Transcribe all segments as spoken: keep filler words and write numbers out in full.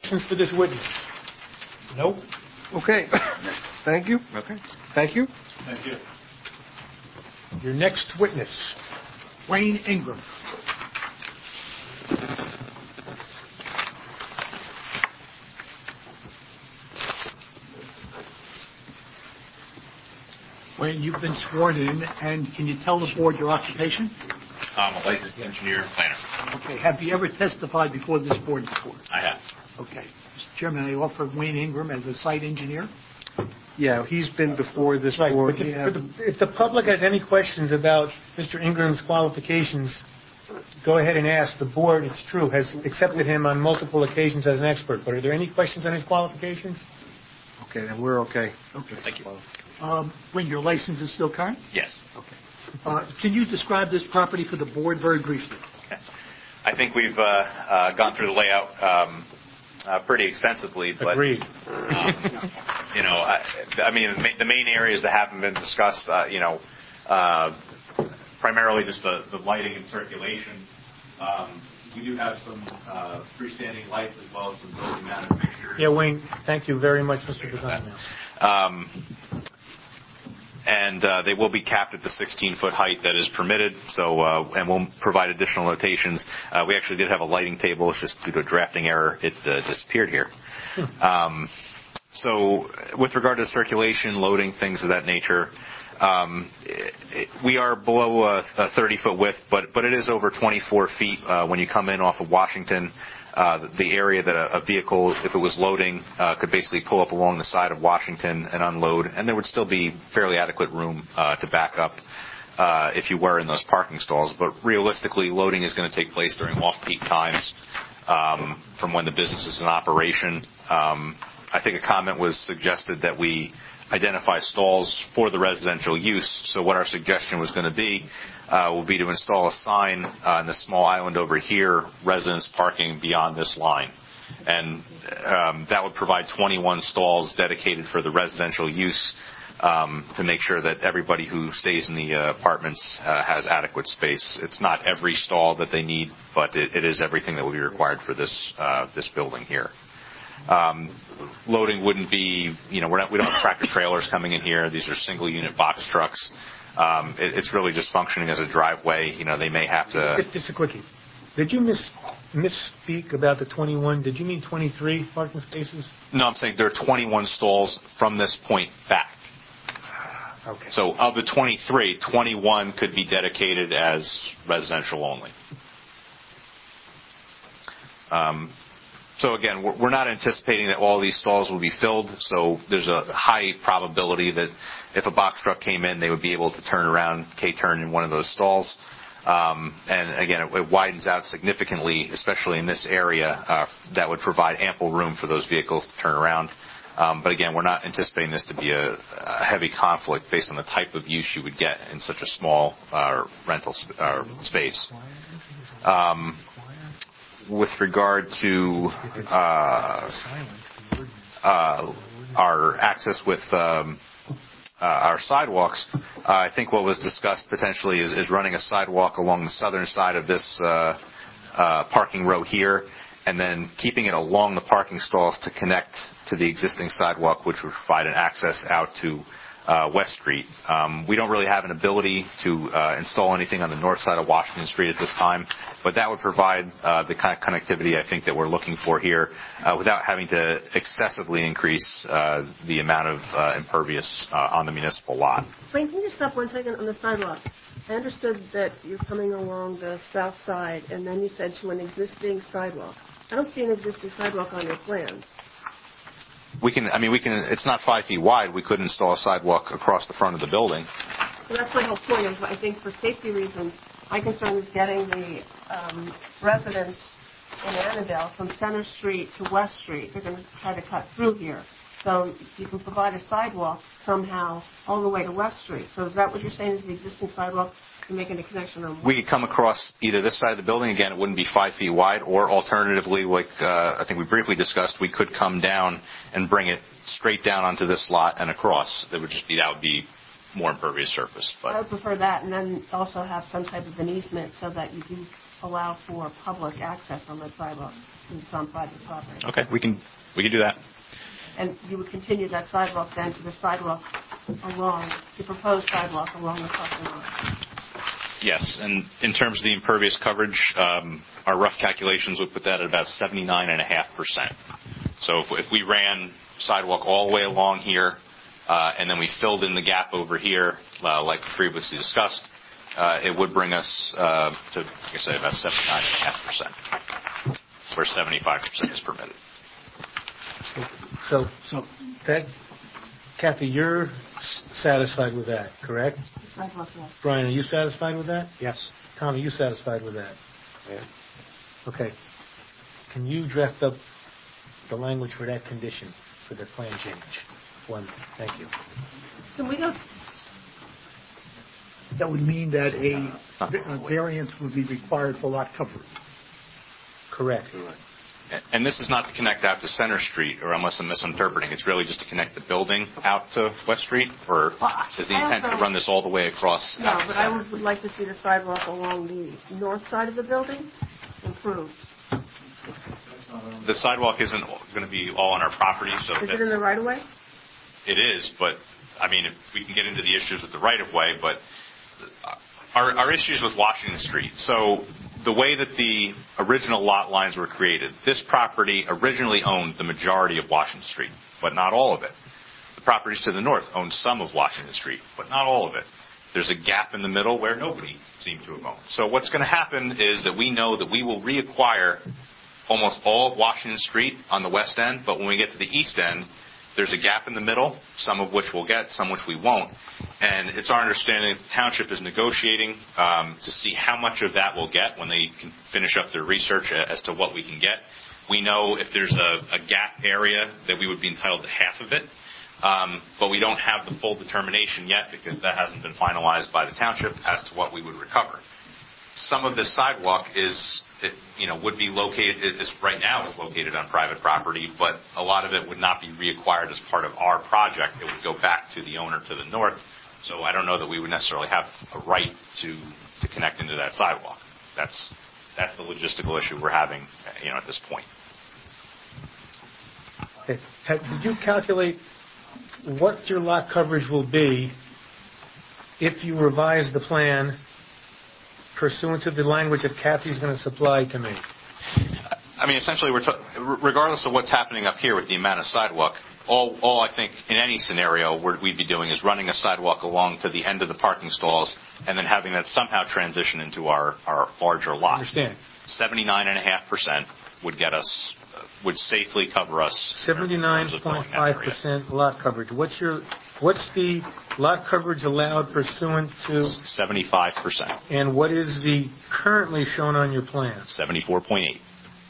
questions for this witness? Nope. Okay. Thank you. Okay. Thank you. Thank you. Your next witness. Wayne Ingram. Wayne, you've been sworn in, and can you tell the board your occupation? I'm a licensed engineer and planner. Okay. Have you ever testified before this board before? I have. Okay. Mister Chairman, I offer Wayne Ingram as a site engineer. Yeah, he's been before this Right. board. But We if, have- for the, if the public has any questions about Mister Ingram's qualifications, go ahead and ask. The board, it's true, has accepted him on multiple occasions as an expert. But are there any questions on his qualifications? Okay, then we're okay. Okay. Thank you. Um, Wayne, your license is still current? Yes. Okay. Uh, can you describe this property for the board very briefly? I think we've uh, uh, gone through the layout um, uh, pretty extensively. But, Agreed. Um, you know, I, I mean, the, ma- the main areas that haven't been discussed, uh, you know, uh, primarily just the, the lighting and circulation. Um, we do have some uh, freestanding lights as well as some building-mounted fixtures. Yeah, Wayne, thank you very much, Mister Pisano. Um, and uh, they will be capped at the sixteen-foot height that is permitted. So, uh, and we'll provide additional notations. Uh, we actually did have a lighting table. It's just due to a drafting error, it uh, disappeared here. Um, so, with regard to circulation, loading, things of that nature, um, it, it, we are below a, a thirty-foot width, but but it is over twenty-four feet uh, when you come in off of Washington. Uh, the area that a, a vehicle, if it was loading, uh, could basically pull up along the side of Washington and unload, and there would still be fairly adequate room uh, to back up uh, if you were in those parking stalls. But realistically, loading is going to take place during off-peak times um, from when the business is in operation. Um, I think a comment was suggested that we identify stalls for the residential use. So what our suggestion was going to be uh, will be to install a sign on the small island over here, residents parking beyond this line. And um, that would provide twenty-one stalls dedicated for the residential use um, to make sure that everybody who stays in the uh, apartments uh, has adequate space. It's not every stall that they need, but it, it is everything that will be required for this uh, this building here. Um, loading wouldn't be, you know, we're not, we don't have tractor trailers coming in here. These are single unit box trucks. Um, it, it's really just functioning as a driveway. You know, they may have to. Just, just a quickie. Did you miss, misspeak about the twenty-one? Did you mean twenty-three parking spaces? No, I'm saying there are twenty-one stalls from this point back. Okay. So of the twenty-three, twenty-one could be dedicated as residential only. Um, So again, we're not anticipating that all these stalls will be filled. So there's a high probability that if a box truck came in, they would be able to turn around, K-turn in one of those stalls. Um, and again, it, it widens out significantly, especially in this area. Uh, that would provide ample room for those vehicles to turn around. Um, but again, we're not anticipating this to be a, a heavy conflict based on the type of use you would get in such a small uh, rental sp- uh, space. Um, With regard to uh, uh, our access with um, uh, our sidewalks, uh, I think what was discussed potentially is, is running a sidewalk along the southern side of this uh, uh, parking row here, and then keeping it along the parking stalls to connect to the existing sidewalk, which would provide an access out to Uh, West Street. Um, we don't really have an ability to uh, install anything on the north side of Washington Street at this time, but that would provide uh, the kind of connectivity I think that we're looking for here uh, without having to excessively increase uh, the amount of uh, impervious uh, on the municipal lot. Wayne, can you stop one second on the sidewalk? I understood that you're coming along the south side, and then you said to an existing sidewalk. I don't see an existing sidewalk on your plans. We can, I mean, we can, it's not five feet wide. We could install a sidewalk across the front of the building. Well, that's my whole point. Is I think for safety reasons, my concern is getting the um, residents in Annandale from Center Street to West Street. They're going to try to cut through here. So you can provide a sidewalk somehow all the way to West Street. So is that what you're saying is the existing sidewalk? Making a connection on we could come across either this side of the building. Again, it wouldn't be five feet wide, or alternatively, like uh, I think we briefly discussed, we could come down and bring it straight down onto this lot and across. That would just be that would be more impervious surface. But I would prefer that, and then also have some type of an easement so that you do allow for public access on that sidewalk since it's on private property. Okay, we can we can do that. And you would continue that sidewalk then to the sidewalk along, the proposed sidewalk along the parking lot. Yes, and in terms of the impervious coverage, um, our rough calculations would put that at about seventy-nine point five percent. So if, if we ran sidewalk all the way along here, uh, and then we filled in the gap over here, uh, like previously discussed, uh, it would bring us uh, to, like I say, about seventy-nine point five percent, where seventy-five percent is permitted. So, so that, Kathy, you're s- satisfied with that, correct? The sidewalk, yes. Brian, are you satisfied with that? Yes. Tom, are you satisfied with that? Yeah. Okay. Can you draft up the language for that condition for the plan change? One, thank you. Can we go, That would mean that a a variance would be required for lot coverage. Correct. And this is not to connect out to Center Street, or unless I'm misinterpreting, it's really just to connect the building out to West Street, or is the intent to run this all the way across? no, out to but I Center? would would like to see the sidewalk along the north side of the building improved. The sidewalk isn't going to be all on our property, so Is that it in the right of way? it is, but, I mean, if we can get into the issues with the right-of-way, but our, our issues with Washington Street. So the way that the original lot lines were created, this property originally owned the majority of Washington Street, but not all of it. The properties to the north owned some of Washington Street, but not all of it. There's a gap in the middle where nobody seemed to have owned. So what's going to happen is that we know that we will reacquire almost all of Washington Street on the west end, but when we get to the east end, there's a gap in the middle, some of which we'll get, some which we won't. And it's our understanding that the township is negotiating um, to see how much of that we'll get when they can finish up their research as to what we can get. We know if there's a, a gap area that we would be entitled to half of it, um, but we don't have the full determination yet because that hasn't been finalized by the township as to what we would recover. Some of this sidewalk is, it, you know, would be located, is right now is located on private property, but a lot of it would not be reacquired as part of our project. It would go back to the owner to the north. So I don't know that we would necessarily have a right to, to connect into that sidewalk. That's that's the logistical issue we're having, you know, at this point. Okay. Have, did you calculate what your lot coverage will be if you revise the plan pursuant to the language that Kathy's going to supply to me? I mean, essentially, we're t- regardless of what's happening up here with the amount of sidewalk, all, all I think in any scenario we're, we'd be doing is running a sidewalk along to the end of the parking stalls and then having that somehow transition into our, our larger lot. I understand. seventy-nine point five percent would get us, uh, would safely cover us. seventy-nine point five percent lot coverage. What's your, what's the lot coverage allowed pursuant to, seventy-five percent. and what is the currently shown on your plan? seventy-four point eight.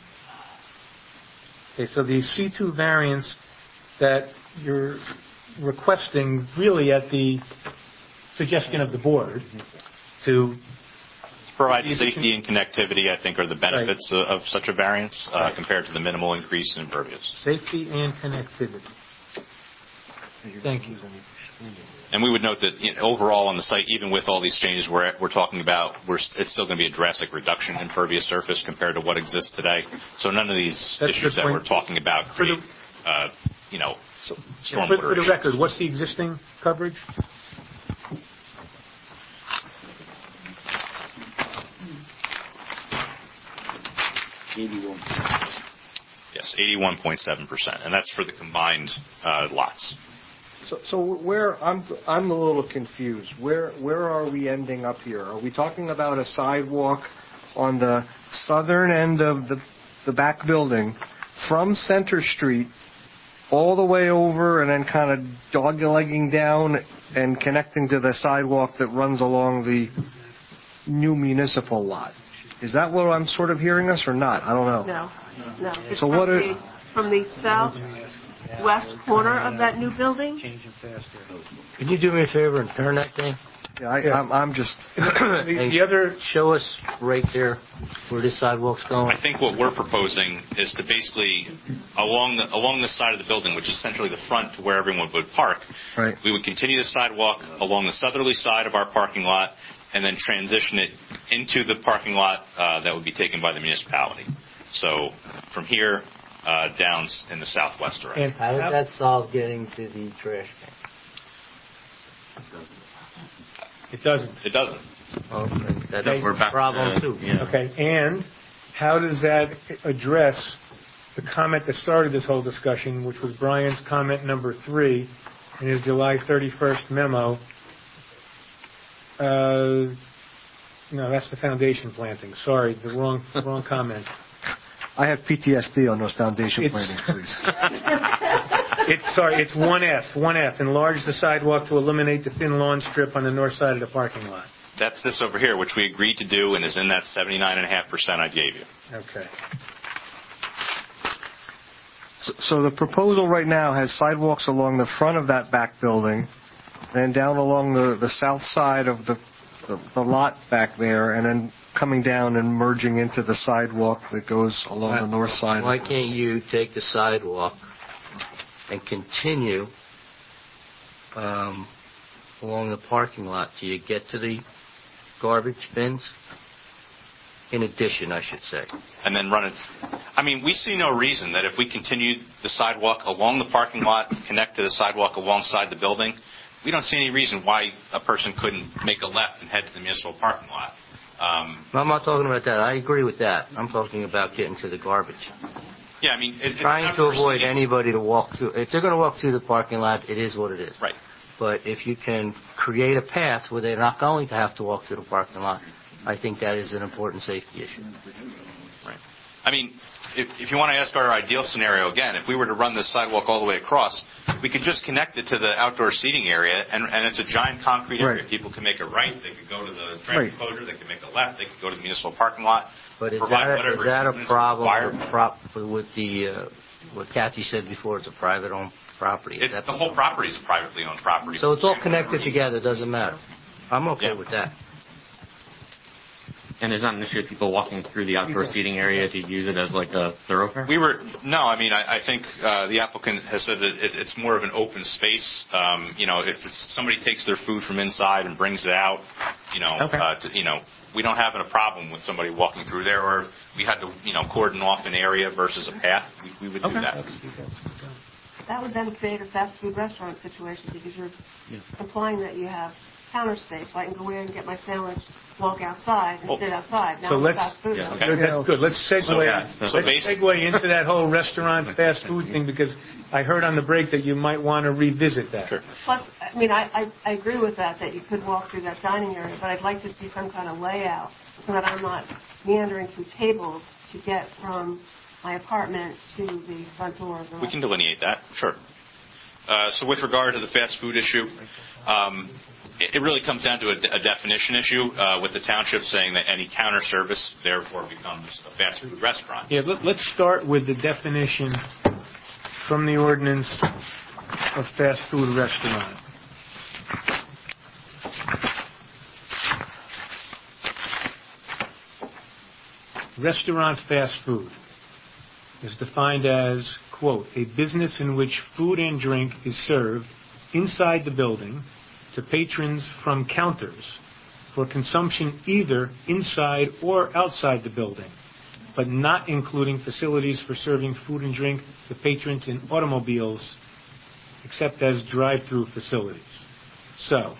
Okay, so the C two variance that you're requesting really at the suggestion of the board to Provide The addition- safety and connectivity, I think, are the benefits of, of such a variance uh, Right. compared to the minimal increase in impervious. safety and connectivity. Thank you. And we would note that, you know, overall on the site, even with all these changes we're, we're talking about, we're, it's still going to be a drastic reduction in impervious surface compared to what exists today. So none of these That's issues the that point. we're talking about For the- create, uh, you know, For, stormwater for the issues. record, what's the existing coverage? Yes, eighty-one point seven percent, and that's for the combined uh, lots. So, so where, I'm, I'm a little confused. Where, where are we ending up here? Are we talking about a sidewalk on the southern end of the, the back building from Center Street all the way over and then kind of dog-legging down and connecting to the sidewalk that runs along the new municipal lot? Is that what I'm sort of hearing us or not? I don't know. No, no. It's So from what the, are- from the southwest corner of that new building? Could you do me a favor and turn that thing? Yeah, I, I'm, I'm just. The, the other, Show us right there where this sidewalk's going. I think what we're proposing is to basically, along the, along the side of the building, which is essentially the front to where everyone would park, Right. we would continue the sidewalk along the southerly side of our parking lot and then transition it into the parking lot uh, that would be taken by the municipality. So from here uh, down s- in the southwest direction. And How does that solve getting to the trash can? It doesn't. It doesn't. Oh, that's Okay. a problem too. Okay, and how does that address the comment that started this whole discussion, which was Brian's comment number three in his July thirty-first memo? Uh, no, that's the foundation planting. Sorry, the wrong wrong comment. I have P T S D on those foundation It's- plantings, please. It's sorry, it's one F. One F. Enlarge the sidewalk to eliminate the thin lawn strip on the north side of the parking lot. That's this over here, which we agreed to do and is in that seventy-nine point five percent I gave you. Okay. So, so the proposal right now has sidewalks along the front of that back building, and down along the, the south side of the, the, the lot back there, and then coming down and merging into the sidewalk that goes along the north side. Why can't you take the sidewalk and continue um, along the parking lot till you get to the garbage bins? In addition, I should say. And then run it. I mean, we see no reason that if we continue the sidewalk along the parking lot, connect to the sidewalk alongside the building, we don't see any reason why a person couldn't make a left and head to the municipal parking lot. Um, I'm not talking about that. I agree with that. I'm talking about getting to the garbage. yeah, I mean, it, it's Trying not to avoid proceeding- anybody to walk through. If they're going to walk through the parking lot, it is what it is. Right. But if you can create a path where they're not going to have to walk through the parking lot, I think that is an important safety issue. Right. I mean, if, if you want to ask our ideal scenario again, if we were to run this sidewalk all the way across, we could just connect it to the outdoor seating area, and, and it's a giant concrete area. Right. People can make a right, they could go to the Right. traffic closure, they could make a left, they could go to the municipal parking lot. But is provide that, a, whatever is that a easements problem required. with, prop, with the, uh, what Kathy said before, it's a private-owned property? Is It's, that the whole property is a privately owned property. So it's all connected together, doesn't matter. I'm okay Yeah. with that. And there's not an issue with people walking through the outdoor seating area to use it as like a thoroughfare? We were no. I mean, I, I think uh, the applicant has said that it, it's more of an open space. Um, you know, if it's, somebody takes their food from inside and brings it out, you know, Okay. uh, to, you know, we don't have a problem with somebody walking through there. Or if we had to, you know, cordon off an area versus a path, we, we would do Okay. that. That would then create a fast food restaurant situation because you're Yeah. implying that you have counter space, so I can go in and get my sandwich, walk outside, and Well, sit outside. Now so I'm let's- fast food. yeah, okay. Good, that's good. Let's segue, So, yeah, so- so let's based- segue into that whole restaurant fast food thing, because I heard on the break that you might want to revisit that. Sure. Plus, I mean, I, I, I agree with that, that you could walk through that dining area, but I'd like to see some kind of layout so that I'm not meandering through tables to get from my apartment to the front door of the We can delineate that, sure. Uh, so with regard to the fast food issue, um, it, it really comes down to a, a definition issue uh, with the township saying that any counter service therefore becomes a fast food restaurant. Yeah, let, let's start with the definition from the ordinance of fast food restaurant. Restaurant fast food is defined as, quote, a business in which food and drink is served inside the building to patrons from counters for consumption either inside or outside the building, but not including facilities for serving food and drink to patrons in automobiles, except as drive-through facilities. So,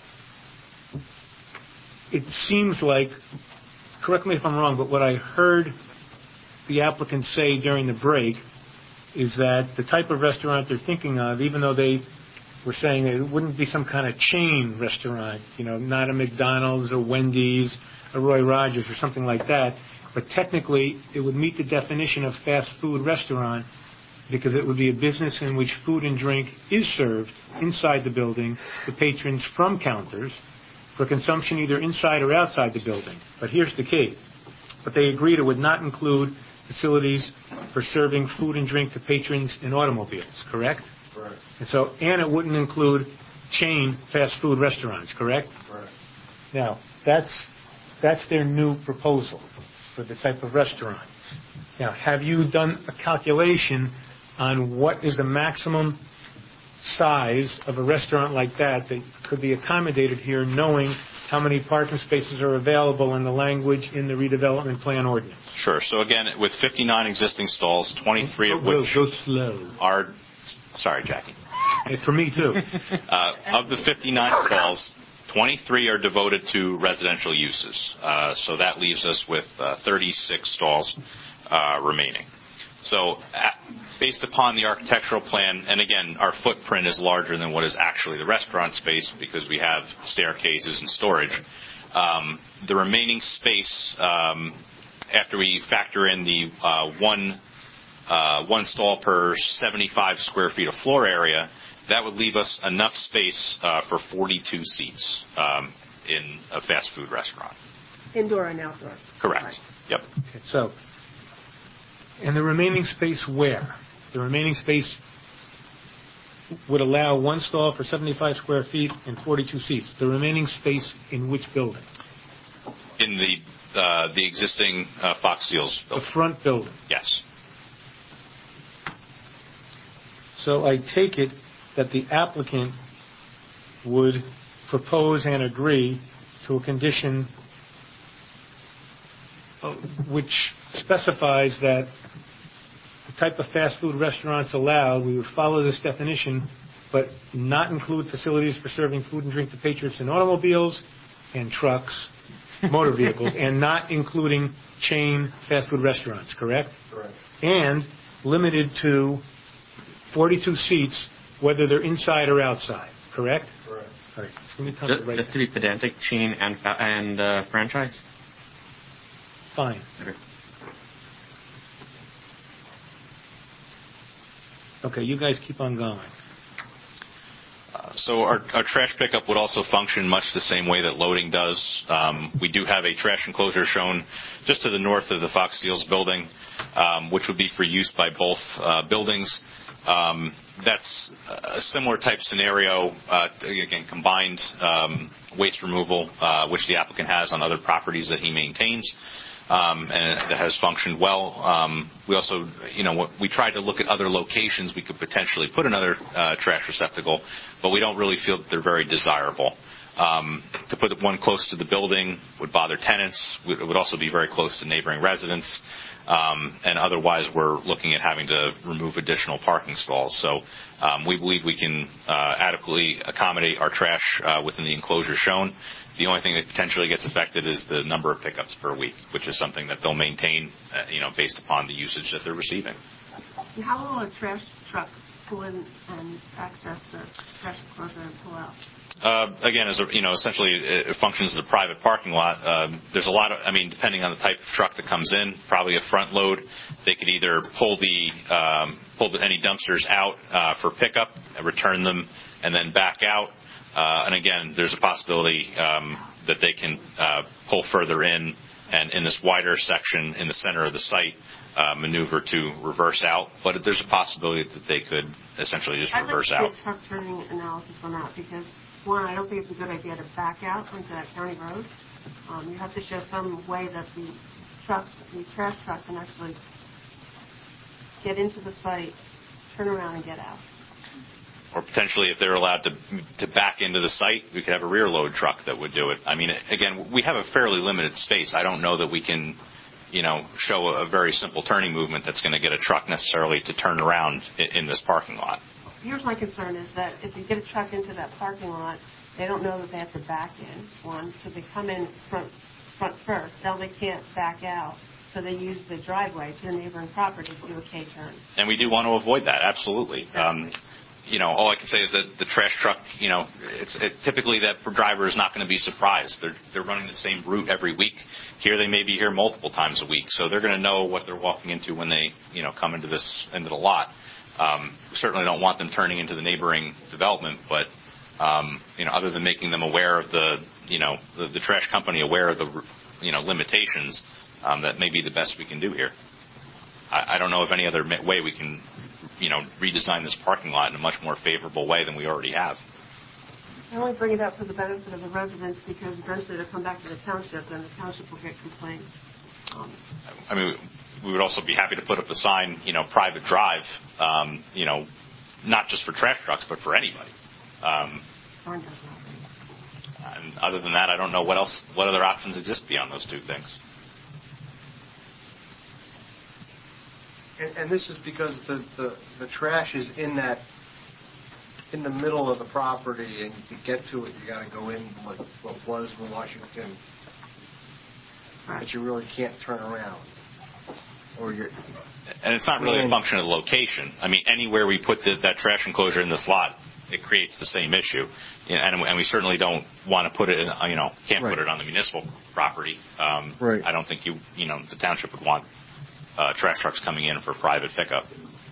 it seems like, correct me if I'm wrong, but what I heard the applicant say during the break is that the type of restaurant they're thinking of, even though they were saying it wouldn't be some kind of chain restaurant, you know, not a McDonald's or Wendy's or Roy Rogers or something like that, but technically it would meet the definition of fast food restaurant because it would be a business in which food and drink is served inside the building to patrons from counters for consumption either inside or outside the building. But here's the key. But they agreed it would not include facilities for serving food and drink to patrons in automobiles, correct? Correct. And so, and it wouldn't include chain fast food restaurants, correct? Correct. Now, that's, that's their new proposal for the type of restaurant. Now, have you done a calculation on what is the maximum size of a restaurant like that that could be accommodated here, knowing how many parking spaces are available in the language in the redevelopment plan ordinance? Sure. So again, with fifty-nine existing stalls, twenty-three of which Go, go slow. are, sorry, Jackie. Hey, for me, too. Uh, of the fifty-nine stalls, twenty-three are devoted to residential uses. Uh, so that leaves us with uh, thirty-six stalls uh, remaining. So uh, based upon the architectural plan, and again, our footprint is larger than what is actually the restaurant space because we have staircases and storage. Um, the remaining space, um, after we factor in the uh, one uh, one stall per seventy-five square feet of floor area, that would leave us enough space uh, for forty-two seats um, in a fast food restaurant. Indoor and outdoor. Correct. Right. Yep. Okay, so, and the remaining space where? The remaining space would allow one stall for seventy-five square feet and forty-two seats. The remaining space in which building? In the uh, the existing uh, Fox Seals The building. front building. Yes. So I take it that the applicant would propose and agree to a condition uh, which specifies that the type of fast food restaurants allowed, we would follow this definition, but not include facilities for serving food and drink to patriots in automobiles and trucks, motor vehicles, and not including chain fast food restaurants, correct? Correct. And limited to forty-two seats, whether they're inside or outside, correct? Correct. All right, let me come Just, right just to be pedantic, chain and fa- and uh, franchise. Fine. Okay. Okay, you guys keep on going. Uh, so our, our trash pickup would also function much the same way that loading does. Um, we do have a trash enclosure shown just to the north of the Fox Seals building, um, which would be for use by both uh, buildings. Um, that's a similar type scenario, uh, again, combined um, waste removal, uh, which the applicant has on other properties that he maintains. Um, and that has functioned well. Um, we also, you know, we tried to look at other locations we could potentially put another uh, trash receptacle, but we don't really feel that they're very desirable. Um, to put one close to the building would bother tenants. It would also be very close to neighboring residents. Um, and otherwise, we're looking at having to remove additional parking stalls. So um, we believe we can uh, adequately accommodate our trash uh, within the enclosure shown. The only thing that potentially gets affected is the number of pickups per week, which is something that they'll maintain, uh, you know, based upon the usage that they're receiving. And how will a trash truck pull in and access the trash enclosure and pull out? Uh, again, as a, you know, essentially it, it functions as a private parking lot. Um, there's a lot of, I mean, depending on the type of truck that comes in, probably a front load. They could either pull the um, pull the, any dumpsters out uh, for pickup and return them, and then back out. Uh, and again, there's a possibility um, that they can uh, pull further in, and in this wider section in the center of the site, uh, maneuver to reverse out. But there's a possibility that they could essentially just I'd reverse like to out. see a truck turning analysis on that because, one, I don't think it's a good idea to back out onto that county road. Um, you have to show some way that the truck, the trash truck can actually get into the site, turn around, and get out. Or potentially, if they're allowed to to back into the site, we could have a rear load truck that would do it. I mean, again, we have a fairly limited space. I don't know that we can, you know, show a very simple turning movement that's going to get a truck necessarily to turn around in, in this parking lot. Here's my concern is that if you get a truck into that parking lot, they don't know that they have to back in, one, so they come in front, front first. Now they can't back out, so they use the driveway to the neighboring property to do a K-turn. And we do want to avoid that, absolutely. Um, you know, all I can say is that the trash truck, you know, it's it, typically that driver is not going to be surprised. They're they're running the same route every week. Here they may be here multiple times a week, so they're going to know what they're walking into when they, you know, come into this into the lot. Um, we certainly don't want them turning into the neighboring development, but um, you know, other than making them aware of the, you know, the, the trash company aware of the, you know, limitations, um, that may be the best we can do here. I, I don't know of any other way we can, you know, redesign this parking lot in a much more favorable way than we already have. I only bring it up for the benefit of the residents because eventually they'll come back to the township and the township will get complaints. Um, I mean, we would also be happy to put up a sign, you know, private drive, um, you know, not just for trash trucks, but for anybody. Um, Barn doesn't have any. and other than that, I don't know what else, what other options exist beyond those two things. And, and this is because the, the, the trash is in that, in the middle of the property, and to get to it, you got to go in what, what was Washington, but you really can't turn around. Or you're, And it's not really a function of the location. I mean, anywhere we put the, that trash enclosure in this lot, it creates the same issue. And, and we certainly don't want to put it in, you know, can't Right. put it on the municipal property. Um, Right. I don't think you, you know, the township would want uh, trash trucks coming in for private pickup.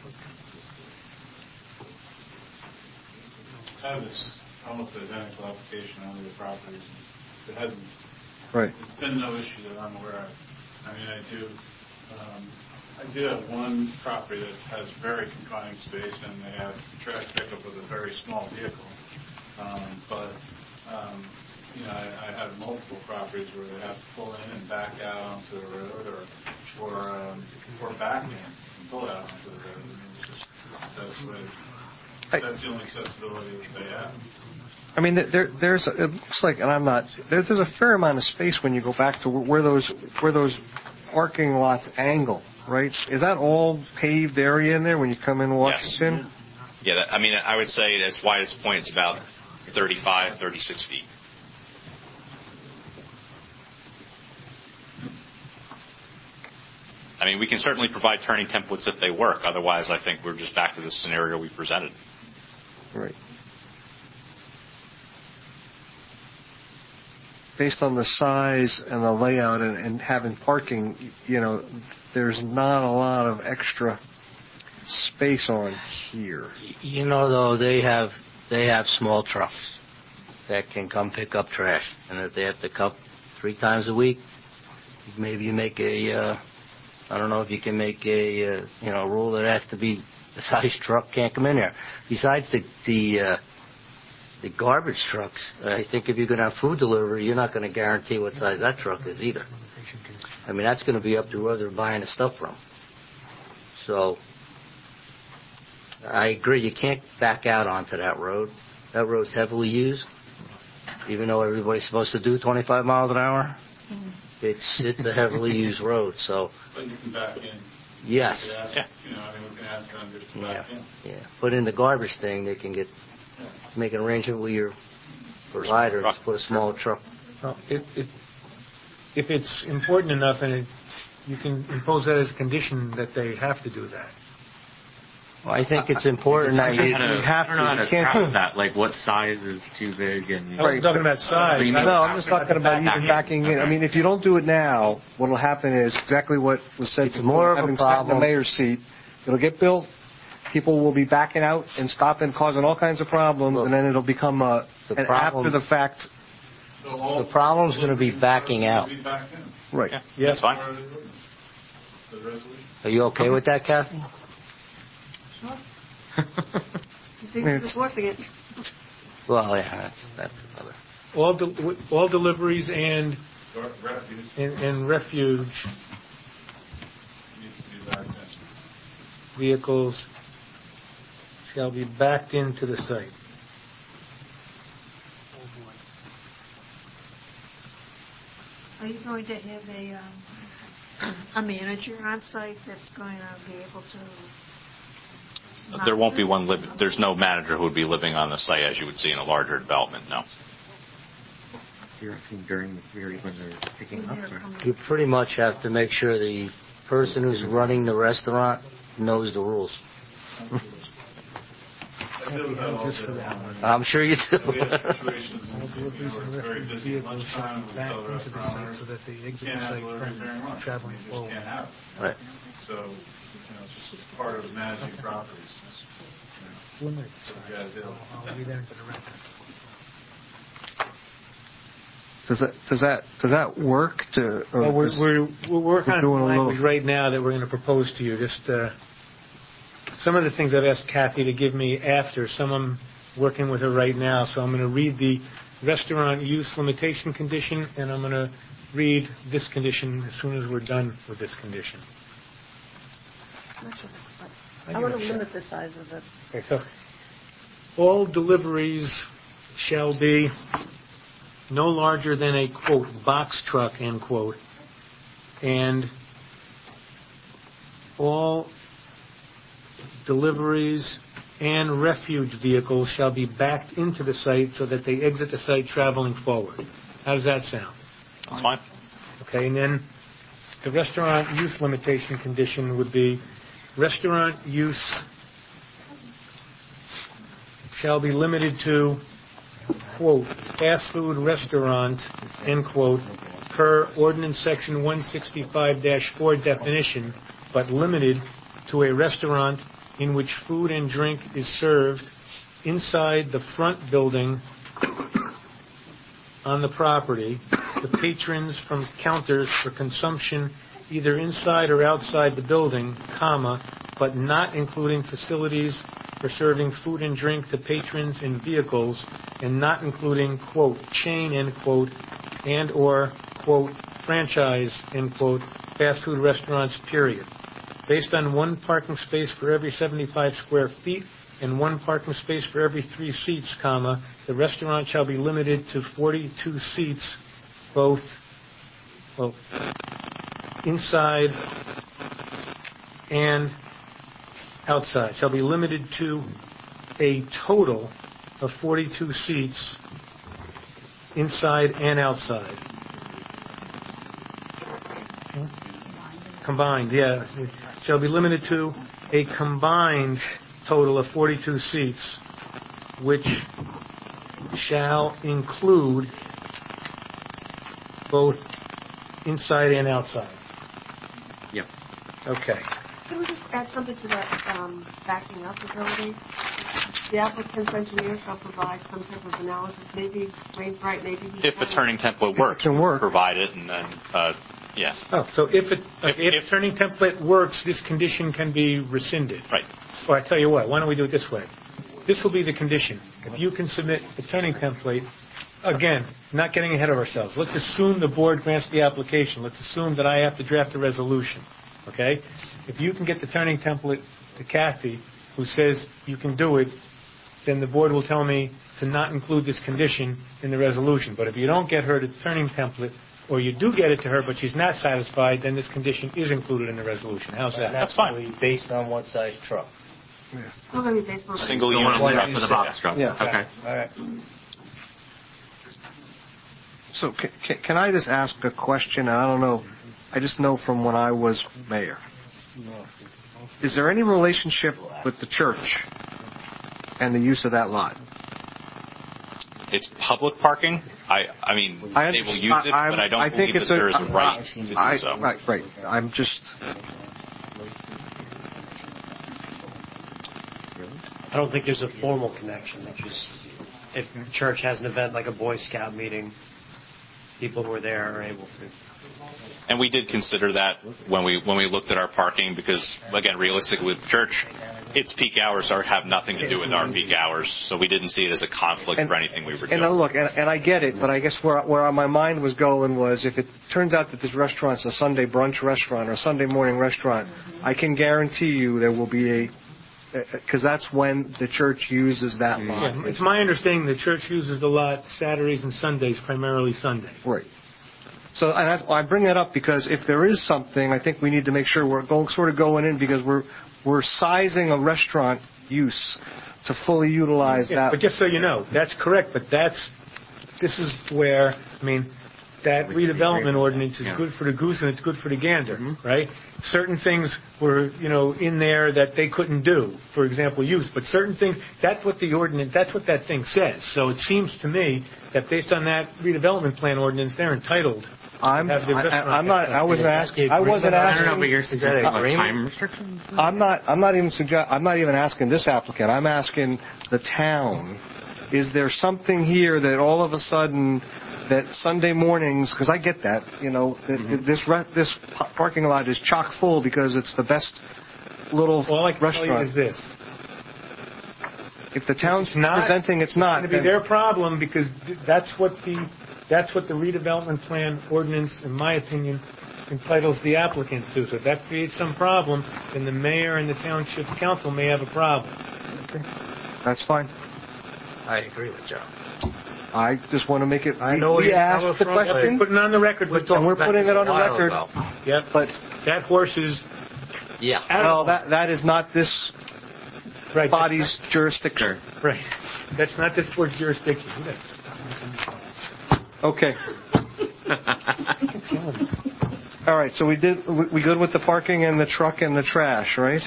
I have this almost identical application on other properties. It hasn't, right. there's been no issue that I'm aware of. I mean, I do, um, I do have one property that has very confined space, and they have trash pickup with a very small vehicle. Um, but, um, you know, I, I have multiple properties where they have to pull in and back out onto the road, or or um, or back in and pull out onto the road. I mean, it's just, that's the way. That's the only accessibility that they have. I mean, there, there's, it looks like, and I'm not, there's, there's a fair amount of space when you go back to where those, where those parking lots angle, right? Is that all paved area in there when you come in Washington? Yes. Yeah, that, I mean, I would say at its widest point, it's about thirty-five, thirty-six feet. I mean, we can certainly provide turning templates if they work. Otherwise, I think we're just back to the scenario we presented. Right. Based on the size and the layout and, and having parking, you know, there's not a lot of extra space on here. You know, though, they have they have small trucks that can come pick up trash, and if they have to come three times a week, maybe you make a uh, I don't know if you can make a uh, you know rule that has to be the size truck can't come in there. Besides the the uh, the garbage trucks, I think if you're going to have food delivery, you're not going to guarantee what size that truck is either. I mean, that's going to be up to where they're buying the stuff from. So I agree, you can't back out onto that road. That road's heavily used, even though everybody's supposed to do twenty-five miles an hour. It's it's a heavily used road, so. But you can back in. Yes. You, ask, Yeah. you know, I mean, we can ask them just to Yeah. back in. Yeah. But in the garbage thing, they can get Yeah. make an arrangement with your provider to put a small truck. Well, if, if, if it's important enough, and it, you can impose that as a condition that they have to do that. Well, I think it's important that you, I don't know we have I don't know how to- to we can't- craft that. Like, what size is too big and. I'm talking about size. You No, mean- I'm just talking about even backing in. I mean, if you don't do it now, what will happen is exactly what was said. It's before, more of a having sat in the problem. mayor's seat, it'll get built. People will be backing out and stopping, causing all kinds of problems, Look, and then it'll become a, the an problem- after the fact. So all The problem's gonna be backing out. Be backed in. Right. Yeah, Yes. that's fine. Part of the ordinance. The resolution. Are you okay with that, Kathy? Sure. You think It's- you're forcing it. Well, yeah, that's that's another. All, del- all deliveries and, Gar- Refuse and, and refuge needs to be backed in. vehicles shall be backed into the site. Are you going to have a, um, a manager on site that's going to be able to? There won't be one live. There's no manager who would be living on the site as you would see in a larger development. No. You're asking during the period when they're picking up, or? You pretty much have to make sure the person who's running the restaurant knows the rules. I deal with that all day long. I'm sure you do. We have situations in All you know, deliveries where and it's very refuge busy at vehicles shall lunchtime. be We backed tell the into the restaurant site owners, so that they exit the can't have site deliveries during from lunch. traveling You just forward. can't have it. Right. So, you know, it's just part of managing properties. You know, Limit so we size. gotta do. I'll read that into the record. Does that does that does that work? To or Well, we're, is- we're, we're working we're on doing some a little- language right now that we're going to propose to you. Just uh, some of the things I've asked Kathy to give me after, some I'm working with her right now. So I'm going to read the restaurant use limitation condition, and I'm going to read this condition as soon as we're done with this condition. I want to limit the size of it. Okay, so all deliveries shall be no larger than a, quote, box truck, end quote, and all deliveries and refuge vehicles shall be backed into the site so that they exit the site traveling forward. How does that sound? That's fine. Okay, and then the restaurant use limitation condition would be restaurant use shall be limited to, quote, fast food restaurant, end quote, per ordinance section one sixty-five dash four definition, but limited to a restaurant in which food and drink is served inside the front building on the property, the patrons from counters for consumption either inside or outside the building, comma, but not including facilities for serving food and drink to patrons in vehicles, and not including, quote, chain, end quote, and or, quote, franchise, end quote, fast food restaurants, period. Based on one parking space for every seventy-five square feet and one parking space for every three seats, comma, the restaurant shall be limited to forty-two seats, both, well, inside and outside. Shall be limited to a total of forty-two seats inside and outside. Combined, yeah. Shall be limited to a combined total of forty-two seats, which shall include both inside and outside. Yep. Okay. Can we just add something to that um, backing up ability? The applicant's engineer shall provide some type of analysis, maybe Wayne's right, maybe he If the can. turning template works, can work. provide it, and then, uh, yeah. Oh, so if it if, If- if, if- turning template works, this condition can be rescinded. Right. Or I tell you what, why don't we do it this way? This will be the condition. If you can submit the turning template, again, not getting ahead of ourselves. Let's assume the board grants the application. Let's assume that I have to draft a resolution. Okay? If you can get the turning template to Kathy, who says you can do it, then the board will tell me to not include this condition in the resolution. But if you don't get her the turning template, or you do get it to her, but she's not satisfied, then this condition is included in the resolution. How's that? That's fine. Based on what size truck? Still going to be based on Single The unit one truck for the box truck. Yeah. Okay. All right. So can, can, can I just ask a question? I don't know. I just know from when I was mayor. Is there any relationship with the church and the use of that lot? It's public parking. I, I mean, I they will under- use it, I- but I don't I believe think that it's a- there is a right to do I, so. right, right. I'm just. I don't think there's a formal connection. It's just if the church has an event like a Boy Scout meeting, people who are there are able to. And we did consider that when we when we looked at our parking, because again, realistically, with the church, its peak hours are have nothing to do with our peak hours, so we didn't see it as a conflict And- for anything we were And doing. now look, and, and I get it, but I guess where where my mind was going was if it turns out that this restaurant's a Sunday brunch restaurant or a Sunday morning restaurant, I can guarantee you there will be a because that's when the church uses that lot. Yeah, it's my understanding the church uses the lot Saturdays and Sundays, primarily Sundays. Right. So and I, I bring that up because if there is something, I think we need to make sure we're going, sort of going in because we're we're sizing a restaurant use to fully utilize Yeah, that. but just so you know, that's correct, but that's, this is where, I mean, that redevelopment ordinance is Yeah. good for the goose and it's good for the gander, right? Certain things were, you know, in there that they couldn't do, for example, use, but certain things, that's what the ordinance, that's what that thing says. So it seems to me that based on that redevelopment plan ordinance, they're entitled. I'm have the I, restaurant I'm not. I wasn't asking. I wasn't I asking. don't know, but you're suggesting like time restrictions? I'm not. I'm not even suggest. I'm not even asking this applicant. I'm asking the town. Is there something here that all of a sudden that Sunday mornings? Because I get that. You know, that Mm-hmm. this re- this parking lot is chock full because it's the best little All I can tell you restaurant. is this. If the town's It's not- presenting, it's not. It's going to be then- their problem because th- that's what the that's what the redevelopment plan ordinance, in my opinion, entitles the applicant to. So if that creates some problem, then the mayor and the township council may have a problem. That's fine. I agree with Joe. I just want to make it. I we- know we you- asked the We're question, putting it on the record, but and we're putting it on the record. Yep, But that horse is Yeah. out well, of that that is not this right, body's jurisdiction. right. That's not this board's jurisdiction. Okay. All right. So we did. We, we good with the parking and the truck and the trash, right?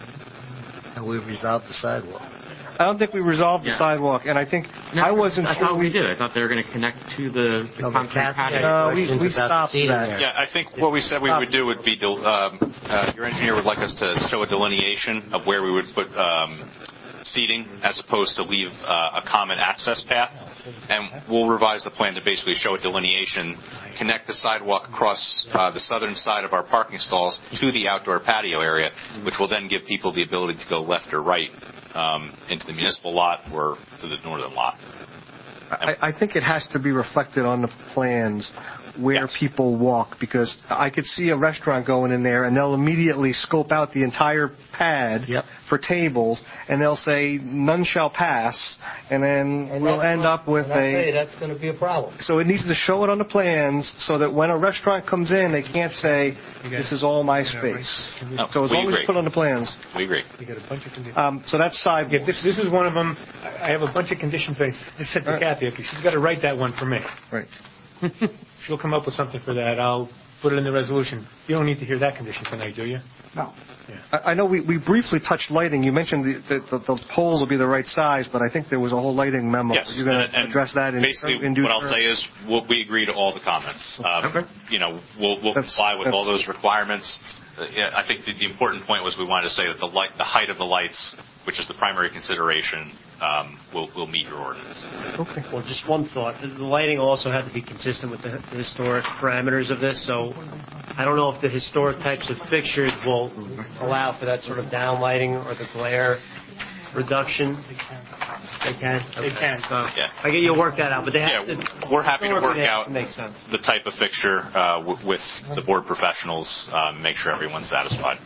And we resolved the sidewalk. I don't think we resolved the Yeah. sidewalk, and I think I wasn't I sure thought we did. I thought they were going to connect to the, the No, but concrete Kathy had patio. Uh, we- questions we about the stopped seating that. area. Yeah, I think what we said we would do would be, del- um, uh, your engineer would like us to show a delineation of where we would put um, seating as opposed to leave uh, a common access path. And we'll revise the plan to basically show a delineation, connect the sidewalk across uh, the southern side of our parking stalls to the outdoor patio area, which will then give people the ability to go left or right um, into the municipal lot or to the northern lot. I, I think it has to be reflected on the plans where Yes. people walk, because I could see a restaurant going in there and they'll immediately scope out the entire pad Yep. for tables, and they'll say none shall pass, and then And we'll that's end what- up with and I'll tell you, a. that's going to be a problem. So it needs to show it on the plans so that when a restaurant comes in, they can't say this is all my space. No, So as we long as agree. it's put on the plans. We agree. You got a bunch of conditions. Um, so that's sidewalk. Yeah, this this is one of them. I I have a bunch of conditions I just said to Right. Kathy. Okay, she's got to write that one for me. Right. She'll come up with something for that. I'll put it in the resolution. You don't need to hear that condition tonight, do you? No. I I know we, we briefly touched lighting. You mentioned the, the, the, the poles will be the right size, but I think there was a whole lighting memo. Yes. You're going and- to and address that in, basically in due what I'll term? say is we'll, we agree to all the comments. Um, Okay. You know, we'll, we'll That's- comply with that's- all those requirements. Uh, yeah, I think the, the important point was we wanted to say that the light, the height of the lights, which is the primary consideration, um, will will meet your ordinance. Okay. Well, just one thought. The the lighting also had to be consistent with the the historic parameters of this, so I don't know if the historic types of fixtures will allow for that sort of downlighting or the glare reduction. They can? They can. So, Yeah. I get you'll work that out, but they have Yeah, to... we're happy to work historically, they have out to make sense. the type of fixture uh, w- with the board professionals, um, make sure everyone's satisfied.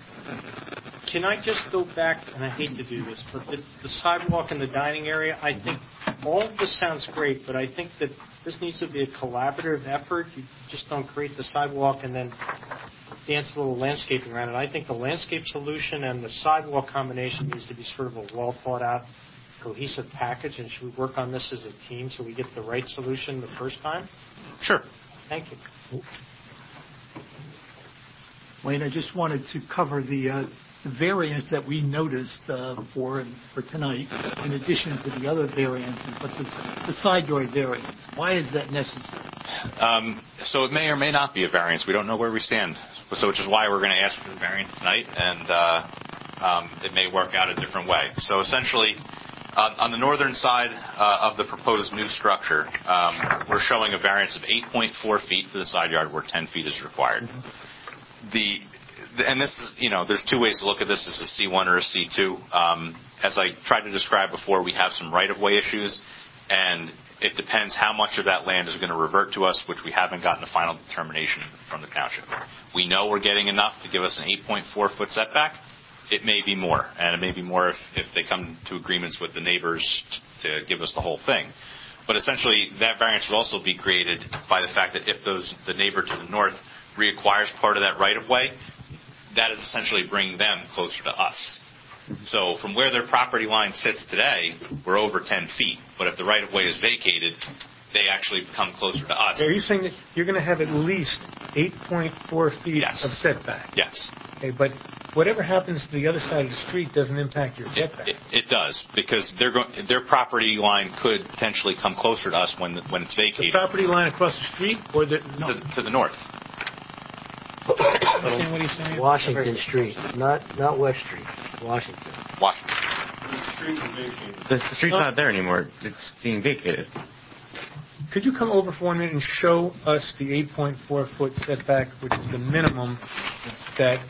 Can I just go back, and I hate to do this, but the, the sidewalk and the dining area, I think all of this sounds great, but I think that this needs to be a collaborative effort. You just don't create the sidewalk and then dance a little landscaping around it. I think the landscape solution and the sidewalk combination needs to be sort of a well thought out, cohesive package, and should we work on this as a team so we get the right solution the first time? Sure. Thank you. Wayne, I just wanted to cover the, uh, the variance that we noticed uh, for for tonight, in addition to the other variances, but the, the side yard variance. Why is that necessary? Um, so it may or may not be a variance. We don't know where we stand. So which is why we're going to ask for the variance tonight, and uh, um, it may work out a different way. So essentially, uh, on the northern side uh, of the proposed new structure, um, we're showing a variance of eight point four feet for the side yard where ten feet is required. The and this is, you know, there's two ways to look at this. This is a C one or a C two. Um, as I tried to describe before, we have some right-of-way issues, and it depends how much of that land is going to revert to us, which we haven't gotten a final determination from the township. We know we're getting enough to give us an eight point four foot setback. It may be more, and it may be more if, if they come to agreements with the neighbors to give us the whole thing. But essentially, that variance would also be created by the fact that if those the neighbor to the north reacquires part of that right-of-way, that is essentially bringing them closer to us. So from where their property line sits today, we're over ten feet. But if the right-of-way is vacated, they actually come closer to us. Are you saying that you're going to have at least eight point four feet Yes. of setback? Yes. Okay, but whatever happens to the other side of the street doesn't impact your It, setback. it, it does, because they're go- their property line could potentially come closer to us when the, when it's The vacated property line across the street or the... No. to, to the north. Understand what he's saying? Washington Street, not not West Street, Washington. Washington. The street is vacated. The, the street's not there anymore. It's being vacated. Could you come over for one minute and show us the eight point four foot setback, which is the minimum that...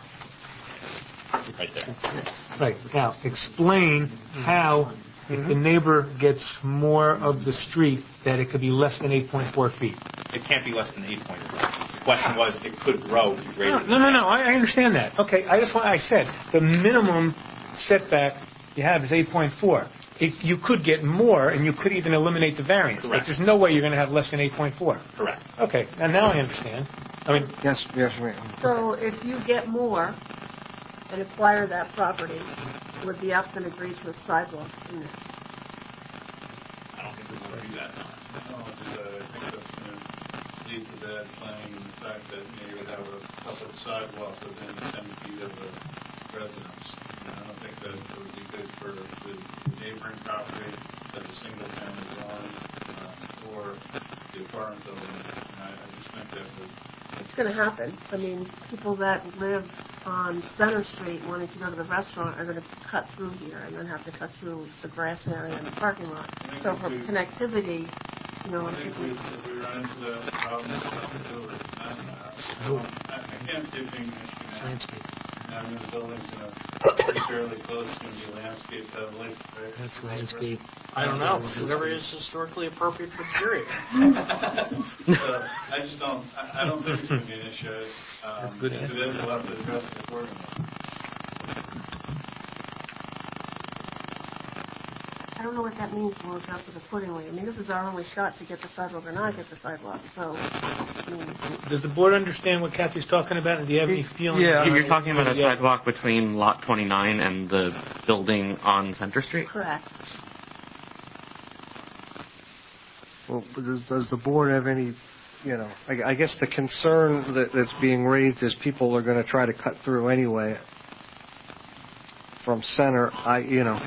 Right there. Right. Now, explain how, if the neighbor gets more of the street, that it could be less than eight point four feet. It can't be less than eight point four. question was, it could grow greater. No, no, no, I I understand that. Okay, I just want, I said, the minimum setback you have is eight point four. If you could get more, and you could even eliminate the variance. Correct. But there's no way you're going to have less than eight point four. Correct. Okay, and now I understand. I mean, Yes, yes, ma'am. So if you get more and acquire that property, would the applicant agree to a sidewalk in there? I don't think we want to do that. No, it's, uh, I think that's going to lead to bad planning and the fact that you know, you would have a public sidewalk within ten feet of the residence. And I don't think that it would be good for the neighboring property as a single-family dwelling uh, or the apartment building. And I, I just think that would It's going to happen. I mean, people that live on Center Street wanting to go to the restaurant are going to cut through here and then have to cut through the grass area and the parking lot. So for connectivity, you know, I think we, people, if we run into that problem, it's something to do with it. I don't know. Um, I, I can't see it being an issue. Landscape. Now, the building's going to be fairly close, it's going to be landscaped heavily. Right? That's landscape. I don't know, whatever is historically appropriate for the area. So, I just don't, I, I don't think it's going to be an issue. Um, Good if answer. it is, we'll have to address it accordingly. I don't know what that means, we'll adjust it accordingly. I mean, this is our only shot to get the sidewalk or not get the sidewalk, so, I mean, does the board understand what Kathy's talking about, and do you have any feelings? Yeah. You're talking about a Yeah. sidewalk between Lot twenty-nine and the building on Center Street? correct. Well, does, does the board have any, you know, I, I guess the concern that, that's being raised is people are going to try to cut through anyway from Center. I, you know,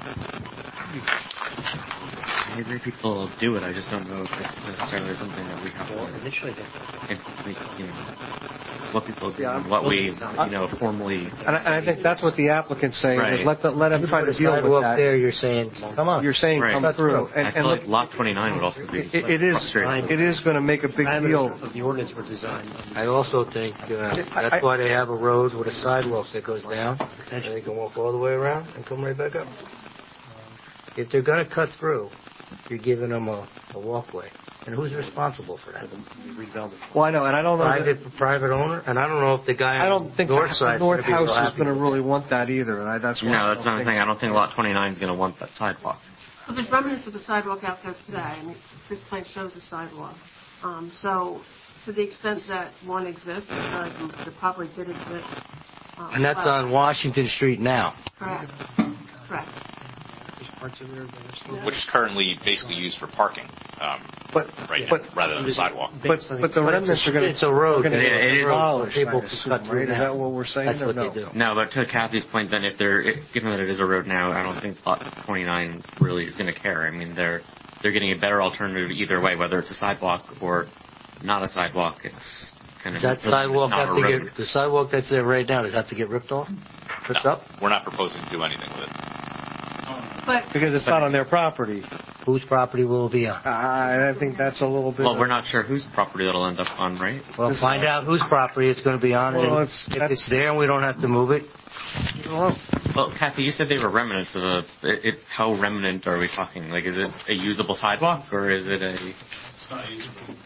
I agree people do it. I just don't know if it's necessarily something that we have to Initially, if we, you know, what people do Yeah, and what we, you know, formally. and I, and I think that's what the applicant's saying, is Right. let the, let him try to Put a deal with sidewalk that. there, you're saying, come on. You're saying Right. come through. I And, feel and look, like Lot twenty-nine would also be it, it is, frustrating. it is going to make a big deal. parameters of the ordinance were designed. I also think uh, I- that's why they have a road with a sidewalk that goes down, and they can walk all the way around and come right back up. If they're going to cut through, you're giving them a, a walkway. And who's responsible for that? Well, I know, and I don't know. that- Private, private owner? And I don't know if the guy I on don't think the north the side North is going to be real House is happy. going to really want that either, and I, that's why. I No, that's don't what I'm think- saying. I don't think Lot twenty-nine is going to want that sidewalk. So there's remnants of the sidewalk out there today. I mean, this plan shows a sidewalk. Um, so to the extent that one exists, because it probably did exist. Um, And that's well, on Washington Street now. Correct. Correct. Which is currently basically used for parking, um, But, right now, but, rather than a sidewalk. but, but the remnants are going to. It's a road. Going to Yeah, it get is. demolished, People I can assume, cut through right? Is now. that what we're saying? That's or what no? they do. No, but to Kathy's point, then if they're, if, given that it is a road now, I don't think Lot twenty-nine really is going to care. I mean, they're they're getting a better alternative either way, whether it's a sidewalk or not a sidewalk. It's kind of Does that sidewalk not have a to road. get, the sidewalk that's there right now, does it have to get ripped off? Ripped No, up? we're not proposing to do anything with it. But Because it's not on their property. Whose property will it be on? I, I think that's a little bit. Well, we're not sure whose property it'll end up on, right? Well, find out whose property it's going to be on. Well, and it's- if that's- it's there and we don't have to move it, Well, Well, Kathy, you said they were remnants of a. It, it, how remnant are we talking? Like, is it a usable sidewalk or is it a? It's not usable.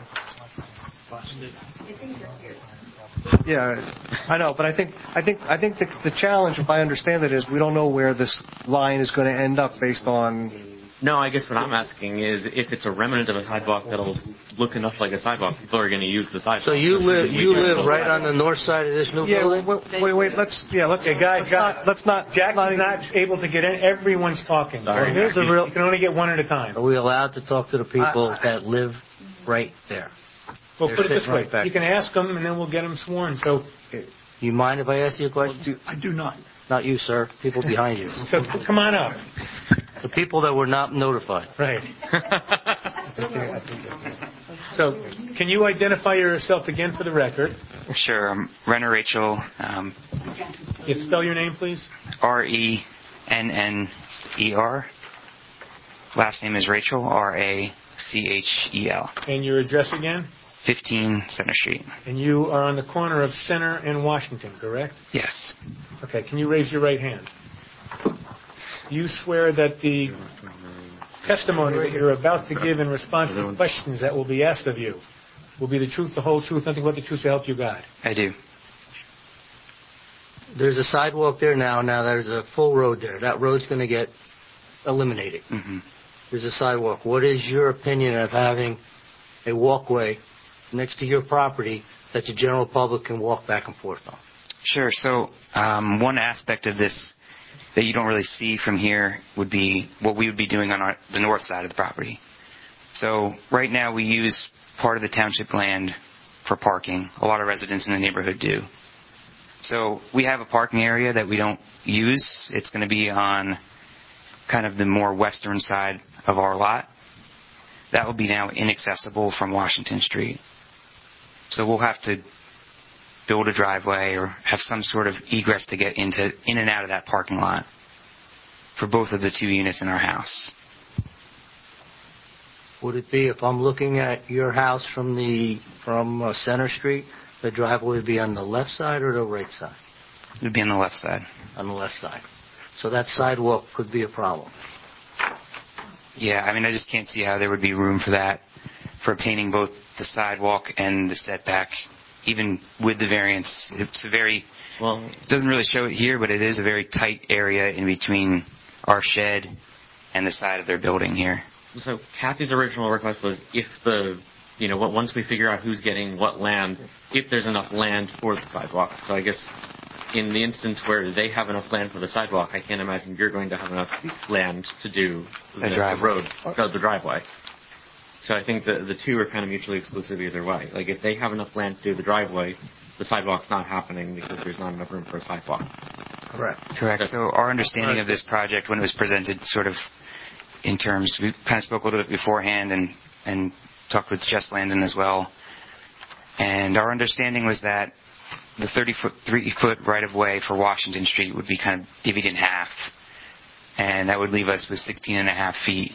yeah, I know, but I think I think I think the, the challenge, if I understand it, is we don't know where this line is going to end up based on. No, I guess what I'm asking is if it's a remnant of a sidewalk that'll look enough like a sidewalk, people are going to use the sidewalk. so you Or should live, we you just live build right a on the north side of this new Yeah, building? wait, wait, wait. Let's yeah, let's. Okay, guys, let's guys, not, let's not. Jack not is not able to get in. Everyone's talking. Sorry. Here's a real, You can only get one at a time. are we allowed to talk to the people that live right there? Well, They're put it this sitting way. right back You can ask them, and then we'll get them sworn. So, You mind if I ask you a question? I do not. Not you, sir. People behind you. so come on up. The people that were not notified. Right. So, can you identify yourself again for the record? Sure. I'm Renner Rachel, um, You spell your name, please. R E N N E R. Last name is Rachel, R A C H E L. And your address again? fifteen Center Street. And you are on the corner of Center and Washington, correct? Yes. Okay, can you raise your right hand? You swear that the testimony that you're about to give in response to questions that will be asked of you will be the truth, the whole truth, nothing but the truth to help you God? I do. There's a sidewalk there now. Now there's a full road there. That road's going to get eliminated. Mm-hmm. There's a sidewalk. What is your opinion of having a walkway next to your property that the general public can walk back and forth on? Sure. So um, one aspect of this that you don't really see from here would be what we would be doing on our, the north side of the property. So right now we use part of the township land for parking. A lot of residents in the neighborhood do. So we have a parking area that we don't use. It's going to be on kind of the more western side of our lot. That will be now inaccessible from Washington Street. So we'll have to build a driveway or have some sort of egress to get into in and out of that parking lot for both of the two units in our house. Would it be, if I'm looking at your house from the from uh, Center Street, the driveway would be on the left side or the right side? It would be on the left side. On the left side. So that sidewalk could be a problem. Yeah, I mean, I just can't see how there would be room for that, for obtaining both the sidewalk and the setback, even with the variance. It's a very, well, it doesn't really show it here, but it is a very tight area in between our shed and the side of their building here. So Kathy's original request was if the, you know, once we figure out who's getting what land, if there's enough land for the sidewalk. So I guess in the instance where they have enough land for the sidewalk, I can't imagine you're going to have enough land to do the, the road, the driveway. So I think the the two are kind of mutually exclusive either way. Like if they have enough land to do the driveway, the sidewalk's not happening because there's not enough room for a sidewalk. Correct. Correct. So our understanding of this project when it was presented sort of in terms, we kind of spoke a little bit beforehand and, and talked with Jess Landon as well. And our understanding was that the thirty-foot right-of-way for Washington Street would be kind of divvied in half. And that would leave us with sixteen and a half feet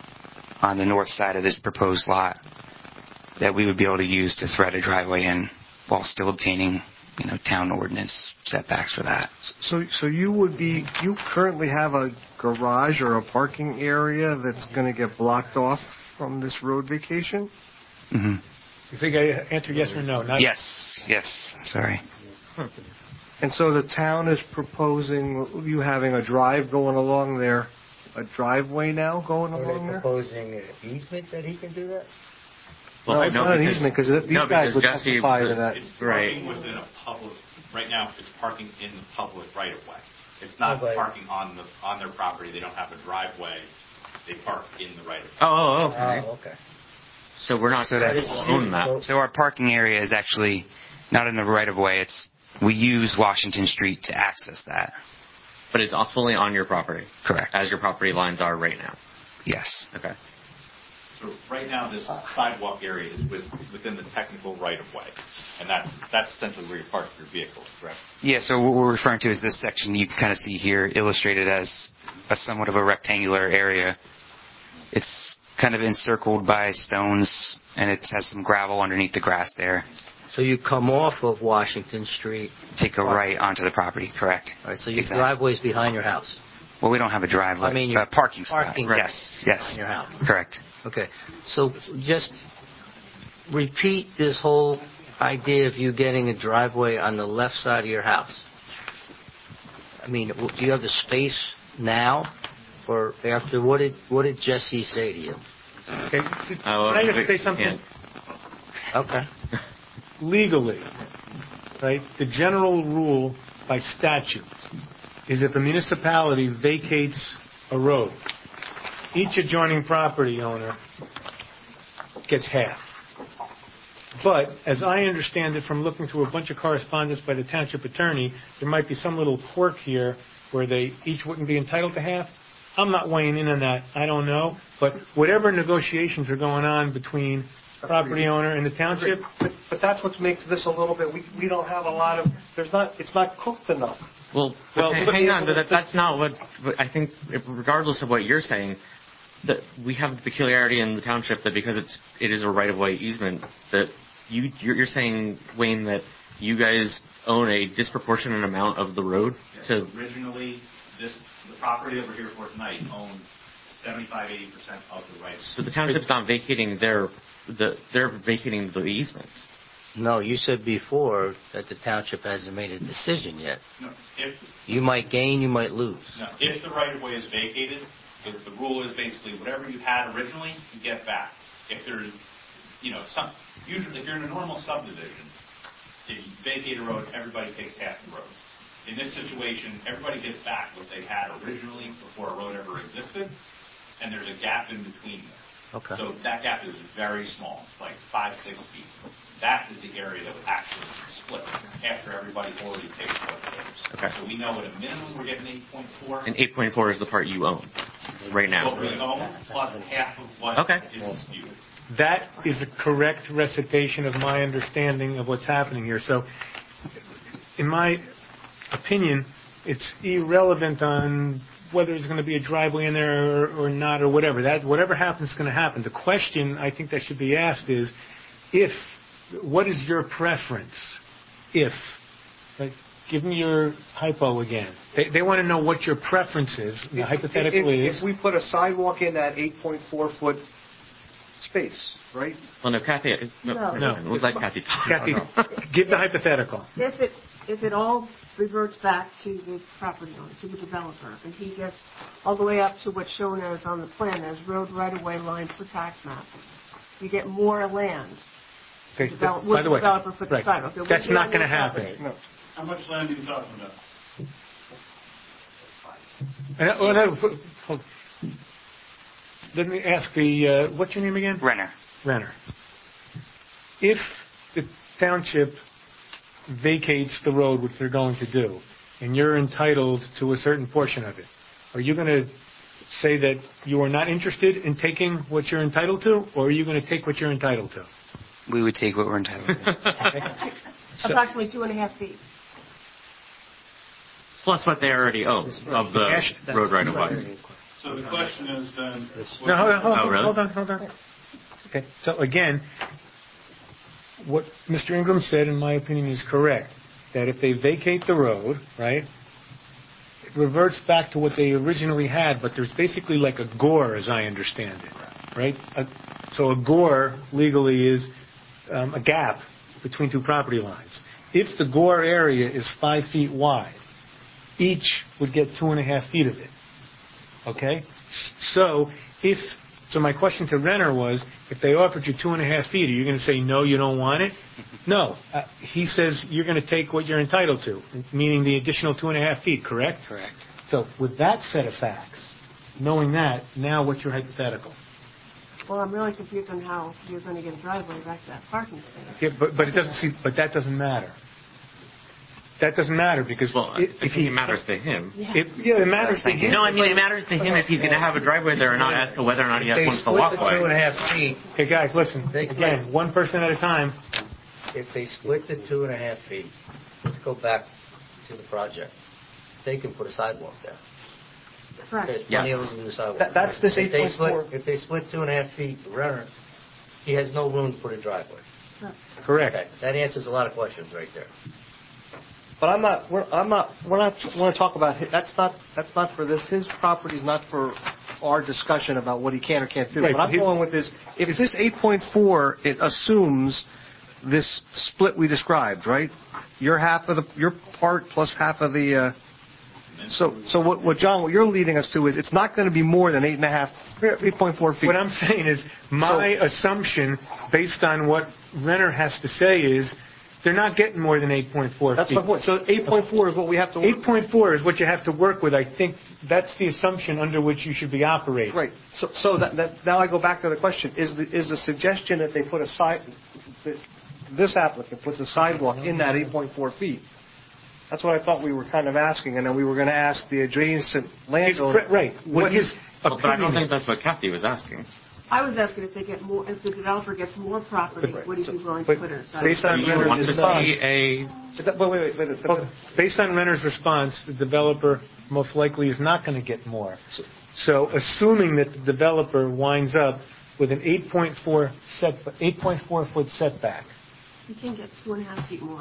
on the north side of this proposed lot that we would be able to use to thread a driveway in while still obtaining, you know, town ordinance setbacks for that. So, so you would be, you currently have a garage or a parking area that's going to get blocked off from this road vacation? Mm-hmm. You think I answer yes or no? Not yes, yes, sorry. And so the town is proposing you having a drive going along there, a driveway now going Are along they there? proposing an easement that he can do that? Well, no, it's no, not an because, easement because these no, guys because would Jesse, testify the, to that. It's right. parking within a public, right now it's parking in the public right of way. It's not Okay. parking on the on their property. They don't have a driveway. They park in the right of way. Oh, oh, okay. Oh, okay. So we're not So going that's, to own that. so our parking area is actually not in the right of way. It's we use Washington Street to access that. But it's fully on your property. Correct. As your property lines are right now. Yes. Okay. So right now, this sidewalk area is with, within the technical right of way, and that's that's essentially where you park your vehicle, correct? Yeah. So what we're referring to is this section you can kind of see here illustrated as a somewhat of a rectangular area. It's kind of encircled by stones, and it has some gravel underneath the grass there. So you come off of Washington Street. Take a right onto the property, correct? All right, so your Exactly. driveway's behind your house. Well, we don't have a driveway. I mean, your uh, parking spot. parking Yes, yes. in your house. Correct. Okay. So just repeat this whole idea of you getting a driveway on the left side of your house. I mean, w- do you have the space now, or after? What did what did Jesse say to you? Okay. Can I just say something? Okay. Legally, right, the general rule by statute is if a municipality vacates a road, each adjoining property owner gets half. But, as I understand it from looking through a bunch of correspondence by the township attorney, there might be some little quirk here where they each wouldn't be entitled to half. I'm not weighing in on that. I don't know. But whatever negotiations are going on between property owner and the township. But, but that's what makes this a little bit. We we don't have a lot of. There's not. It's not cooked enough. Well, Well, hang, but- hang on. But that, that's not what. But I think, if, regardless of what you're saying, that we have the peculiarity in the township that because it's it is a right-of-way easement that you you're, you're saying, Wayne, that you guys own a disproportionate amount of the road. Yes. To Originally, this the property that we're here for tonight owned seventy-five, eighty percent of the right. So the township's not vacating their, the, they're vacating the easement. No, you said before that the township hasn't made a decision yet. No, if, You might gain, you might lose. no, if the right-of-way is vacated, the, the rule is basically whatever you had originally, you get back. If there's, you know, some, usually if you're in a normal subdivision, if you vacate a road, everybody takes half the road. In this situation, everybody gets back what they had originally before a road ever existed, and there's a gap in between there. Okay. So that gap is very small. It's like five, six feet. That is the area that would actually split after everybody already takes what theirs. Okay. So we know at a minimum we're getting eight point four. And eight point four is the part you own right now. What we own plus half of what Okay. is disputed. That is a correct recitation of my understanding of what's happening here. So, in my opinion, it's irrelevant on whether there's going to be a driveway in there or, or not or whatever. That whatever happens is going to happen. The question I think that should be asked is, if, what is your preference? If, like, give me your hypo again. They, they want to know what your preference is. The hypothetical if, is. if we put a sidewalk in that eight point four foot space, right? Well, no, Kathy, no, No. no. We'll let Kathy talk. Kathy, give the hypothetical. If it, if it all reverts back to the property owner, to the developer, and he gets all the way up to what's shown as on the plan as road right-of-way line for tax map, you get more land. Okay, Develop- by would the the way, developer put the right. sidewalk? It would That's be not on going to your happen. property. No. How much land are you talking about? And, uh, well, no, hold- hold. Let me ask the, uh, what's your name again? Renner. Renner. If the township vacates the road, which they're going to do, and you're entitled to a certain portion of it, are you going to say that you are not interested in taking what you're entitled to, or are you going to take what you're entitled to? We would take what we're entitled to. So- Approximately two and a half feet. Plus what they already own of the Cash- road right of way. So the question is then. No, hold on, hold on, Oh, really? hold on, hold on. Okay, so again, what Mister Ingram said, in my opinion, is correct. That if they vacate the road, right, it reverts back to what they originally had, but there's basically like a gore, as I understand it, right? A, so a gore legally is um, a gap between two property lines. If the gore area is five feet wide, each would get two and a half feet of it. Okay? So if so my question to Renner was, if they offered you two and a half feet, are you going to say, no, you don't want it? No. Uh, he says you're going to take what you're entitled to, meaning the additional two and a half feet, correct? Correct. So with that set of facts, knowing that, now what's your hypothetical? Well, I'm really confused on how you're going to get a driveway back to that parking space. Yeah, but, but it doesn't see, but that doesn't matter. That doesn't matter because Well, if, I if think he it matters to him. Yeah. It, yeah, it matters to him. No, I mean, it matters to him if he's going to have a driveway there or not as to whether or not he has If they one for split the two and walkway. a half feet, Okay, guys, listen. They- Again, one person at a time. if they split the two and a half feet, let's go back to the project. They can put a sidewalk there. Correct. There's plenty Yes. of room to do a sidewalk. That- that's this If they eight point four. split- If they split two and a half feet, the runner, he has no room to put a driveway. Correct. Okay, that answers a lot of questions right there. But I'm not. We're, I'm not. We're not. Want to talk about. hi- That's not. That's not for this. His property is not for our discussion about what he can or can't do. Right, What I'm he- going with is, if this eight point four, it assumes this split we described, right? Your half of the, your part plus half of the. Uh, so, so what, what John, what you're leading us to is, it's not going to be more than eight and a half, eight point four feet. What I'm saying is, my assumption, based on what Renner has to say, is they're not getting more than eight point four feet. That's my point. So eight point four is what we have to. eight point four is what you have to work with. I think that's the assumption under which you should be operating. Right. So, so that, that now I go back to the question: Is the is the suggestion that they put a side, that this applicant puts a sidewalk in that eight point four feet? That's what I thought we were kind of asking, and then we were going to ask the adjacent He's landowner. pre- Right. What his Well, but I don't opinion think that's what Kathy was asking. I was asking if they get more, if the developer gets more property, But- would he be willing but to put it aside? based on Do you want Renner's to response, see a But that- Wait, wait, wait. wait, well, based on Renner's response, the developer most likely is not going to get more. So, assuming that the developer winds up with an eight point four set, eight point four foot setback, You can get two and a half feet more.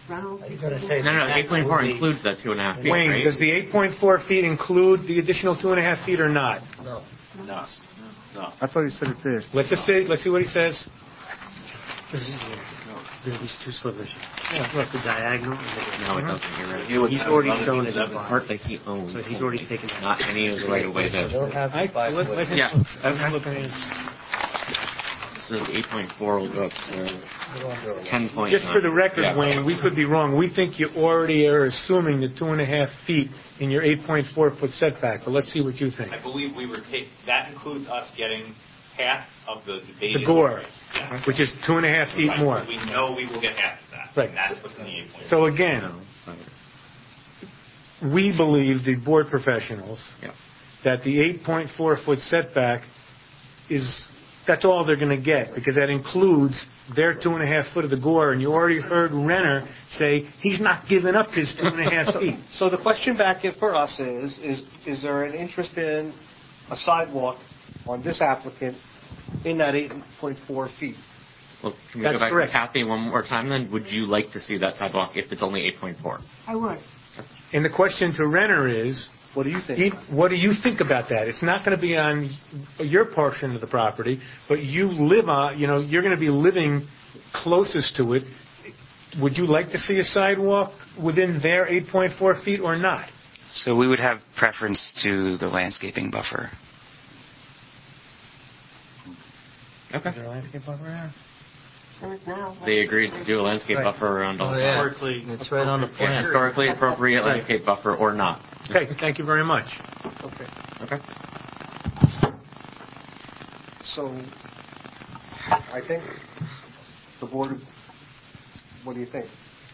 rental. gonna say No, no, That's eight point four only- includes that two and a half feet, Wayne, right? does the eight point four feet include the additional two and a half feet or not? No. No. No. I thought you said it did. Let's just see, let's see what he says. This is it. There are these two slivers. Yeah, look, the diagonal. No, it doesn't. You're right. You would He's have already another shown it. The part that he owns. So he's already taken that. Not any of the right of way So they'll that. have I- the five let- foot. let him- Yeah. I'm looking at it. So the eight point four will go up to ten point nine. Just for the record, Yeah. Wayne, we could be wrong. We think you already are assuming the two and a half feet in your eight point four foot setback, but let's see what you think. I believe we were ta- that includes us getting half of the The debated. gore, Yeah. which is two and a half feet Right. more. We know we will get half of that. Right. And that's what's in the eight point four. So again, we believe, the board professionals, Yeah. that the eight point four foot setback is, that's all they're going to get, because that includes their two and a half foot of the gore, and you already heard Renner say he's not giving up his two and a half feet. So the question back in for us is, is, is there an interest in a sidewalk on this applicant in that eight point four feet? Well, can we That's go back correct. to Kathy one more time then? Would you like to see that sidewalk if it's only eight point four? I would. And the question to Renner is, What do you think? he- what do you think about that? It's not going to be on your portion of the property, but you live on, you know, you're going to be living closest to it. Would you like to see a sidewalk within their eight point four feet or not? So we would have preference to the landscaping buffer. Okay. Is there a landscape buffer there? There is now. They agreed to do a landscape Right. buffer around all Oh, the yeah. Historically It's right on the Yeah, plan. historically appropriate landscape buffer or not. Okay, thank you very much. Okay. Okay. So, I think the board, what do you think?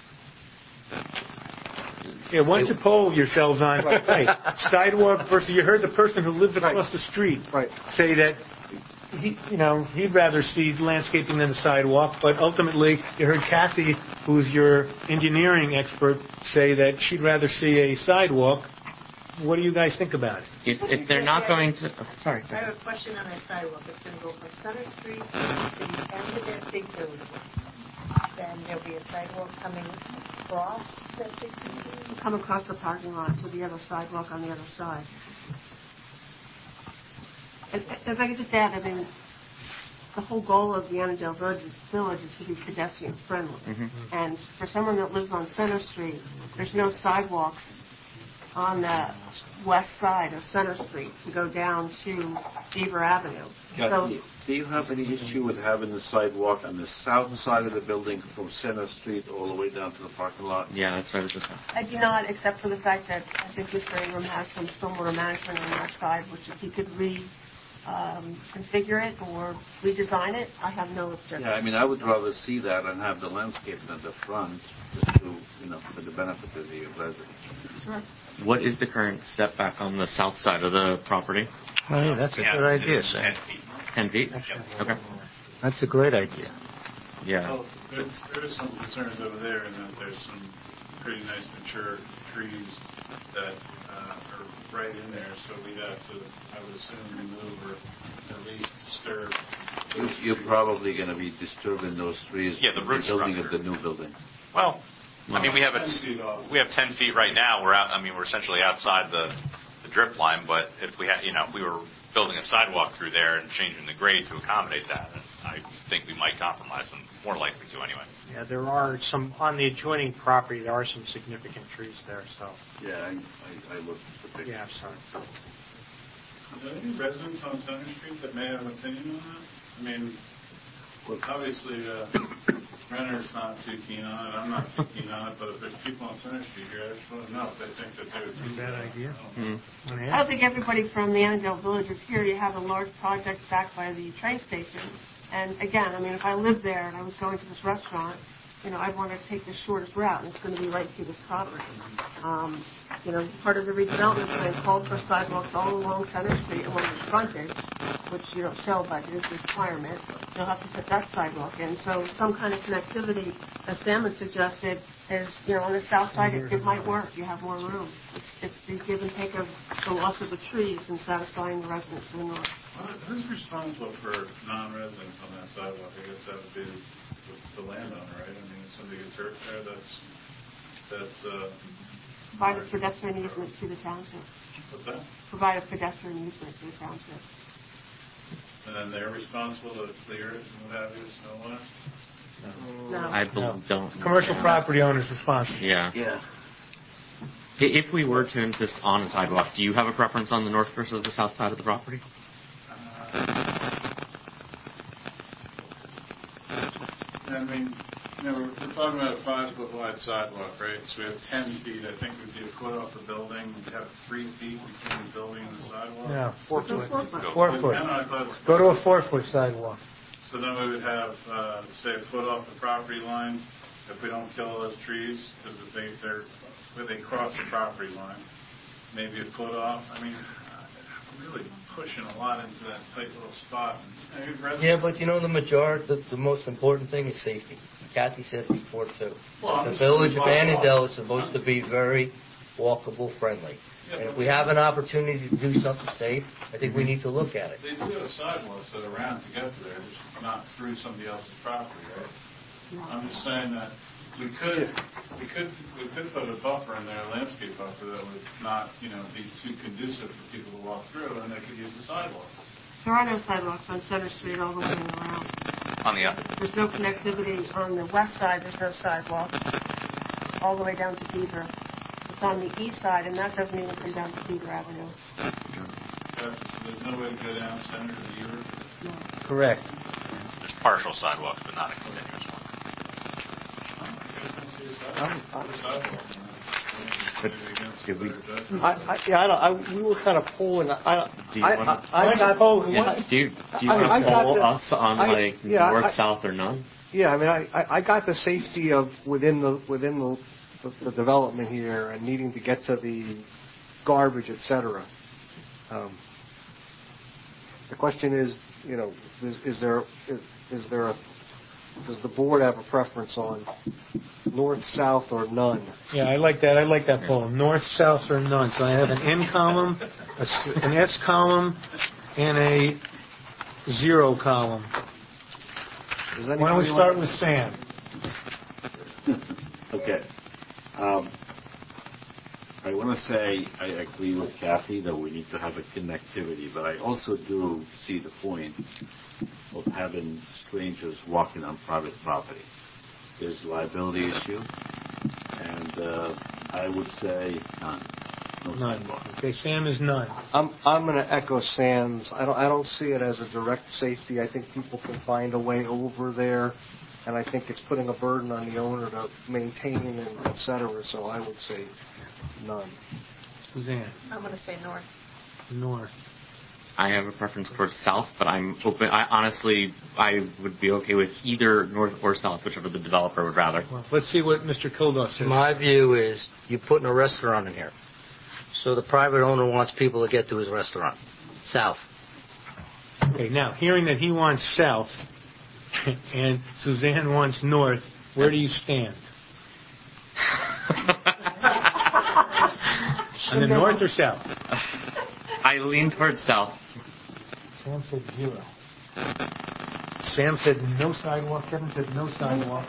Yeah, why don't you poll yourselves on, hey, sidewalk versus, you heard the person who lives across the street Right. say that he, you know, he'd rather see landscaping than a sidewalk, but ultimately, you heard Kathy, who's your engineering expert, say that she'd rather see a sidewalk. What do you guys think about it? If, if they're not going to, oh, sorry. I have a question on that sidewalk. It's going to go from Center Street to the end of that big building. Then there'll be a sidewalk coming across that big building. Come across the parking lot to the other sidewalk on the other side. If if I could just add, I mean, the whole goal of the Annandale Village is, village is to be pedestrian friendly. Mhm. And for someone that lives on Center Street, there's no sidewalks on the west side of Center Street to go down to Beaver Avenue. So, Kathy, do you have any issue with having the sidewalk on the south side of the building from Center Street all the way down to the parking lot? Yeah, that's what I was just asking. I do not, except for the fact that I think Mister Ingram has some stormwater management on that side, which if he could re, um, configure it or redesign it, I have no objection. Yeah, I mean, I would rather see that and have the landscaping at the front, just to, you know, for the benefit of the residents. Sure. What is the current setback on the south side of the property? Oh, yeah, that's a Yeah, good it idea, is Sam. ten feet. Ten feet? Okay. That's a great idea. Yeah. Well, there's, there is some concerns over there in that there's some pretty nice mature trees that uh, are right in there, so we'd have to, I would assume, remove or at least disturb. You- You're probably going to be disturbing those trees. Yeah, the in root building structure. of the new building. Well, I mean, we have it. Ten feet off. We have ten feet right now. We're out. I mean, we're essentially outside the, the drip line. But if we had, you know, if we were building a sidewalk through there and changing the grade to accommodate that, I think we might compromise them. More likely to, anyway. Yeah, there are some, on the adjoining property, there are some significant trees there, so, Yeah, I, I, I looked at the picture. yeah, sorry. Are there any residents on Center Street that may have an opinion on that? I mean, obviously, uh, Renner's not too keen on it, I'm not too keen on it, but if there's people on Center Street here, I just want to know if they think that they would think Bad that. idea. I don't know. Mm. I don't think everybody from the Annandale Village is here. You have a large project back by the train station. And again, I mean, if I lived there and I was going to this restaurant, you know, I'd want to take the shortest route, and it's going to be right through this property. Um, you know, part of the redevelopment plan called for sidewalks all along Center Street along the frontage, which you don't show, but it is a requirement. You'll have to put that sidewalk in. So some kind of connectivity, as Sam had suggested, is, you know, on the south side, it, it might work. You have more room. It's, it's the give and take of the loss of the trees and satisfying the residents of the north. Well, who's responsible for non-residents on that sidewalk? I guess that would be the, the landowner, right? I mean, if somebody gets hurt there, that's that's, uh, Provide a pedestrian easement to the township. what's that? Provide a pedestrian easement to the township. And then they're responsible to clear it and what have you, snow on it? No. I No. don't. Commercial property owner's responsible. Yeah. Yeah. I- If we were to insist on a sidewalk, do you have a preference on the north versus the south side of the property? I mean, you know, we're, we're talking about a five-foot wide sidewalk, right? So we have ten feet. I think we'd be a foot off the building. We'd have three feet between the building and the sidewalk. No, four Go foot. four foot. Four But foot. then I thought it was- Go to a four-foot sidewalk. So then we would have, uh, say, a foot off the property line if we don't kill those trees, because if they, they're, where they cross the property line, maybe a foot off. I mean, uh, really pushing a lot into that tight little spot. And, you know, residents- Yeah, but you know, the majority, the, the most important thing is safety. Kathy said before, too. Well, I'm The just village of talking about- Annandale is supposed to be very walkable friendly. Yeah, And but if we have an opportunity to do something safe, I think we need to look at it. They do have sidewalks that are around to get to there, just not through somebody else's property, right? I'm just saying that we could, we could, we could put a buffer in there, a landscape buffer that would not, you know, be too conducive for people to walk through, and they could use the sidewalk. There are no sidewalks on Center Street all the way around. On the, uh, There's no connectivity on the west side. There's no sidewalk all the way down to Beaver. It's on the east side, and that doesn't even come down to Beaver Avenue. But there's no way to go down center to the river. No. Correct. there's partial sidewalks, but not a continuous one. Did we- I, I, yeah, I, don't, I, we were kind of polling. I, Do you I, want I, to- I, Why got, not poll? Yeah, What? do you, do you I- want I to got poll the- us on I- like yeah, north, I- south, or none? Yeah, I mean, I, I I got the safety of within the within the, the, the development here and needing to get to the garbage, et cetera. Um, the question is, you know, is, is there is, is there a does the board have a preference on north, south, or none? Yeah, I like that. I like that poll. North, south, or none. So I have an N column, a s an S column, and a zero column. Does Why don't we anybody start want- with Sam? Okay. Um, I want to say I agree with Kathy that we need to have a connectivity, but I also do see the point of having strangers walking on private property. There's a liability issue, and uh, I would say none. No None. sidewalk. Okay, Sam is none. I'm I'm going to echo Sam's. I don't I don't see it as a direct safety. I think people can find a way over there, and I think it's putting a burden on the owner to maintain and et cetera. So I would say none. Suzanne, I'm going to say north. north. I have a preference towards south, but I'm open. I honestly, I would be okay with either north or south, whichever the developer would rather. Well, let's see what Mister Kilduff says. My view is you're putting a restaurant in here. So the private owner wants people to get to his restaurant. South. Okay, now, hearing that he wants south and Suzanne wants north, where do you stand? On the north or south? I lean towards south. Sam said zero. Sam said no sidewalk. Kevin said no sidewalk.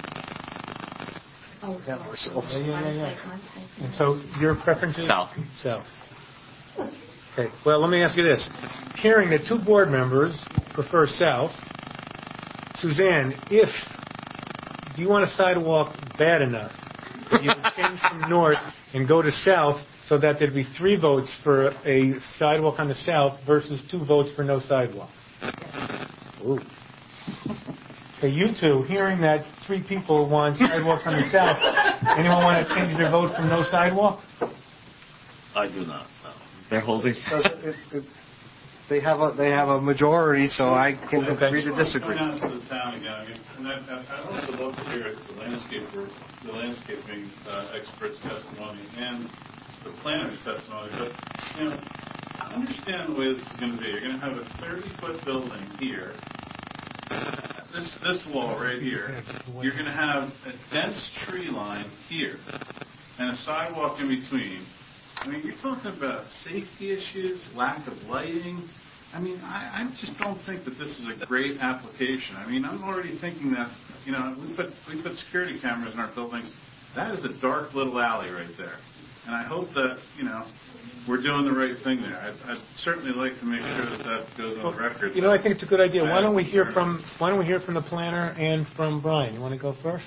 Yeah, ourselves. Yeah, yeah, yeah, yeah. And so your preference is? South. South. Okay, well, let me ask you this. Hearing that two board members prefer south, Suzanne, if, do you want a sidewalk bad enough, that you would change from north and go to south so that there'd be three votes for a sidewalk on the south versus two votes for no sidewalk? Ooh. Okay, you two, hearing that three people want sidewalks on the south, anyone want to change their vote from no sidewalk? I do not. No. They're holding. It- it- They have a they have a majority, so I can Okay. agree to disagree. Point out to the town again, I mean, and I, I- I'd also love to hear the landscaper, the landscaping uh, expert's testimony and the planner's testimony, but, you know, I understand the way this is going to be. You're going to have a thirty-foot building here, this, this wall right here. You're going to have a dense tree line here, and a sidewalk in between. I mean, you're talking about safety issues, lack of lighting. I mean, I, I just don't think that this is a great application. I mean, I'm already thinking that, you know, we put we put security cameras in our buildings. That is a dark little alley right there. And I hope that, you know, we're doing the right thing there. I'd, I'd certainly like to make sure that that goes on the record. You know, I think it's a good idea. I Why don't we hear concern. from Why don't we hear from the planner and from Brian? You want to go first?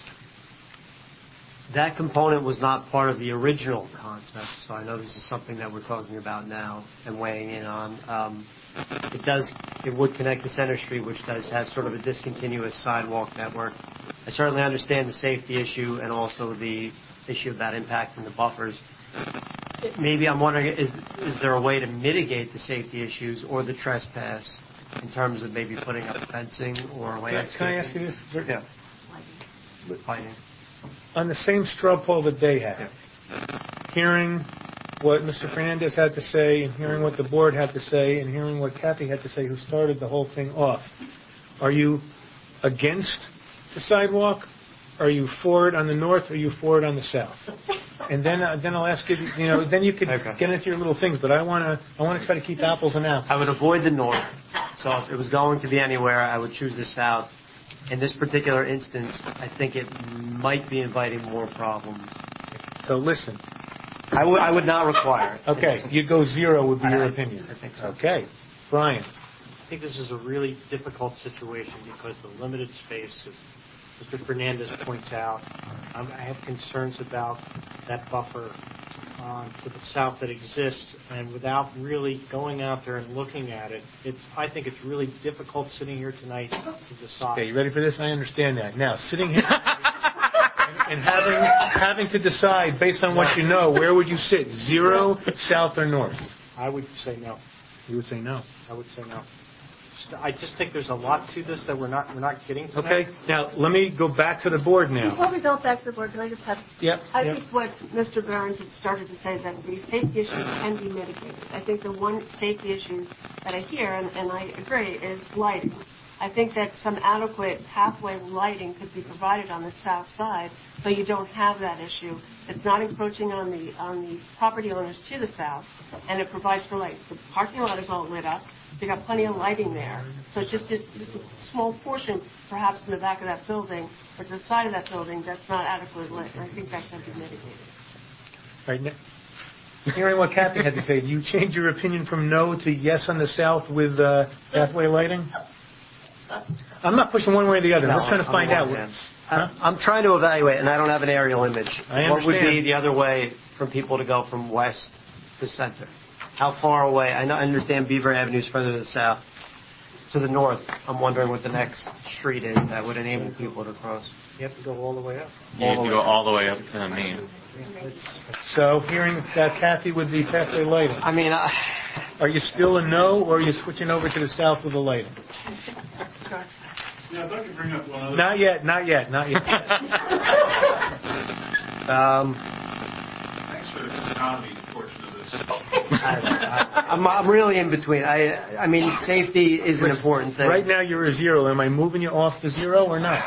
That component was not part of the original concept, so I know this is something that we're talking about now and weighing in on. Um, it does, it would connect to Center Street, which does have sort of a discontinuous sidewalk network. I certainly understand the safety issue and also the issue about impacting the buffers. Maybe I'm wondering, is is there a way to mitigate the safety issues or the trespass in terms of maybe putting up fencing or landscaping? Can I ask you this? Yeah. Lighting. On the same straw poll that they have, hearing what Mister Fernandez had to say and hearing what the board had to say and hearing what Kathy had to say, who started the whole thing off, are you against the sidewalk? Are you for it on the north? Or are you for it on the south? And then, uh, then I'll ask you. You know, then you could Okay. get into your little things. But I want to, I want to try to keep apples and apples. I would avoid the north. So if it was going to be anywhere, I would choose the south. In this particular instance, I think it might be inviting more problems. So listen. I would, I would not require it. Okay, you go zero would be your I- opinion. I think so. Okay, Brian. I think this is a really difficult situation because the limited space, as Mister Fernandez points out, um, I have concerns about that buffer um, to the south that exists, and without really going out there and looking at it, it's. I think it's really difficult sitting here tonight to decide. Okay, you ready for this? I understand that. Now, sitting here and, and having having to decide based on what you know, where would you sit? Zero, south, or north? I would say no. You would say no. I would say no. I just think there's a lot to this that we're not we're not getting tonight. Okay, now let me go back to the board now. Before we go back to the board, can I just have... Yep. I yep. think what Mister Barron's had started to say is that the safety issues can be mitigated. I think the one safety issues that I hear, and, and I agree, is lighting. I think that some adequate pathway lighting could be provided on the south side so you don't have that issue. It's not encroaching on the on the property owners to the south, and it provides for light. The parking lot is all lit up. You've got plenty of lighting there. So it's just a, just a small portion, perhaps in the back of that building, or to the side of that building, that's not adequately lit. And I think that can be mitigated. Right now, hearing what Kathy had to say, do you change your opinion from no to yes on the south with uh, pathway lighting? I'm not pushing one way or the other. No, I'm just trying to I'm find on out. one What, hand. huh? I'm trying to evaluate, and I don't have an aerial image. I What would be understand. the other way for people to go from west to center? How far away? I know- I understand Beaver Avenue is further to the south. To the north, I'm wondering what the next street is that would enable people to cross. You have to go all the way up. You have to go all the way up to the main. So, hearing that Kathy with the pathway lighting, I mean, I, are you still a no, or are you switching over to the south with the lighting? Yeah, if I could bring up one other... Not yet, not yet, not yet. um, Thanks for the comedy portion of this. I, I, I'm, I'm really in between. I, I mean, safety is an important thing. Right now you're a zero. Am I moving you off the zero or not?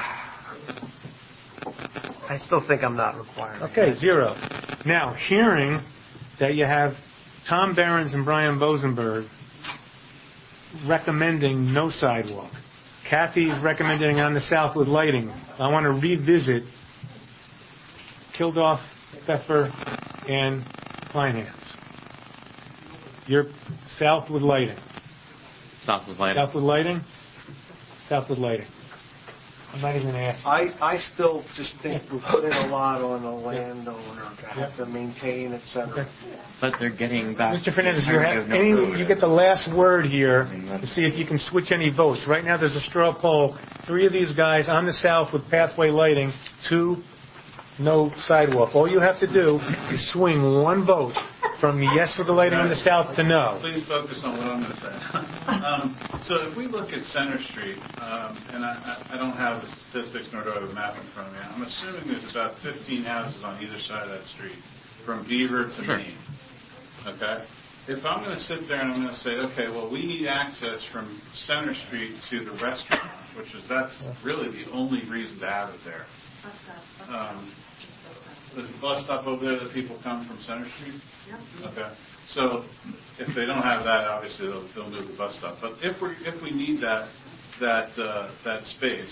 I still think I'm not required. Okay, zero. Now, hearing that you have Tom Behrens and Brian Bosenberg recommending no sidewalk, Kathy's recommending on the south with lighting, I want to revisit Kildoff, Pfeffer, and Kleinhans. You're south with lighting. South with lighting. South with lighting? South with lighting. I'm not even going to ask. I, I still just think we put in a lot on the landowner to have to maintain, et cetera. But they're getting back. Mister Fernandez, you, Everybody have has no any, clue. you get the last word here to see if you can switch any votes. Right now there's a straw poll. Three of these guys on the south with pathway lighting, two no sidewalk. All you have to do is swing one vote from yes with the lighting on the south to no. Please focus on what I'm going to say. um, so if we look at Center Street, um, and I, I I don't have the statistics nor do I have a map in front of me, I'm assuming there's about fifteen houses on either side of that street, from Beaver to Sure. Main. Okay? If I'm going to sit there and I'm going to say, okay, well, we need access from Center Street to the restaurant, which is, that's really the only reason to have it there. Um, there's a bus stop over there that people come from Center Street? Okay. So if they don't have that, obviously they'll, they'll move the bus stop. But if we if we need that that uh, that space,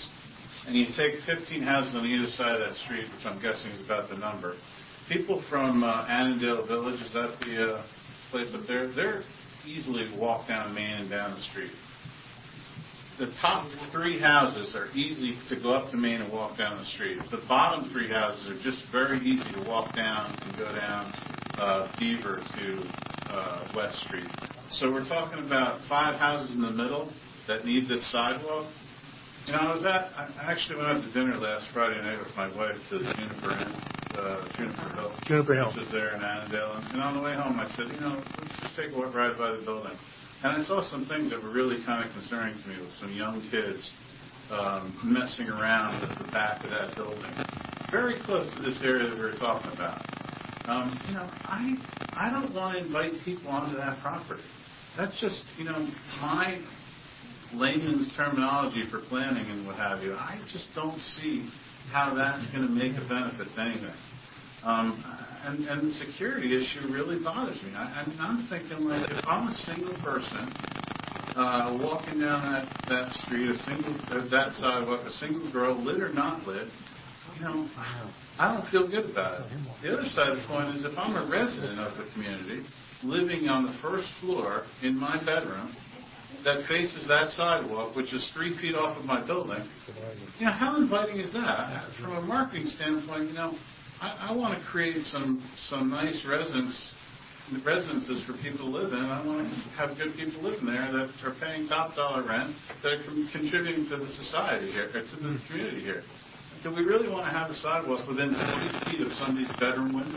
and you take fifteen houses on either side of that street, which I'm guessing is about the number, people from uh, Annandale Village, is that the uh, place up there? They're easily walk down Main and down the street. The top three houses are easy to go up to Main and walk down the street. The bottom three houses are just very easy to walk down and go down uh, Beaver to uh, West Street. So we're talking about five houses in the middle that need this sidewalk. You know, I was at, I actually went out to dinner last Friday night with my wife to Juniper Inn, uh, Juniper Hill. Juniper Hill. Which is there in Annandale. And, and on the way home, I said, you know, let's just take a ride by the building. And I saw some things that were really kind of concerning to me with some young kids um, messing around at the back of that building, very close to this area that we were talking about. Um, you know, I I don't want to invite people onto that property. That's just, you know, my layman's terminology for planning and what have you. I just don't see how that's going to make a benefit to anything. Um, and, and the security issue really bothers me. I, I, I'm thinking, like, if I'm a single person uh, walking down that, that street, a single uh, that sidewalk, a single girl, lit or not lit, you know, I don't feel good about it. The other side of the coin is if I'm a resident of the community, living on the first floor in my bedroom that faces that sidewalk, which is three feet off of my building, you know, how inviting is that? From a marketing standpoint, you know, I, I want to create some some nice residence residences for people to live in. I want to have good people living there that are paying top dollar rent, that are con- contributing to the society here, or to the community here. So we really want to have a sidewalk within forty feet of somebody's bedroom window.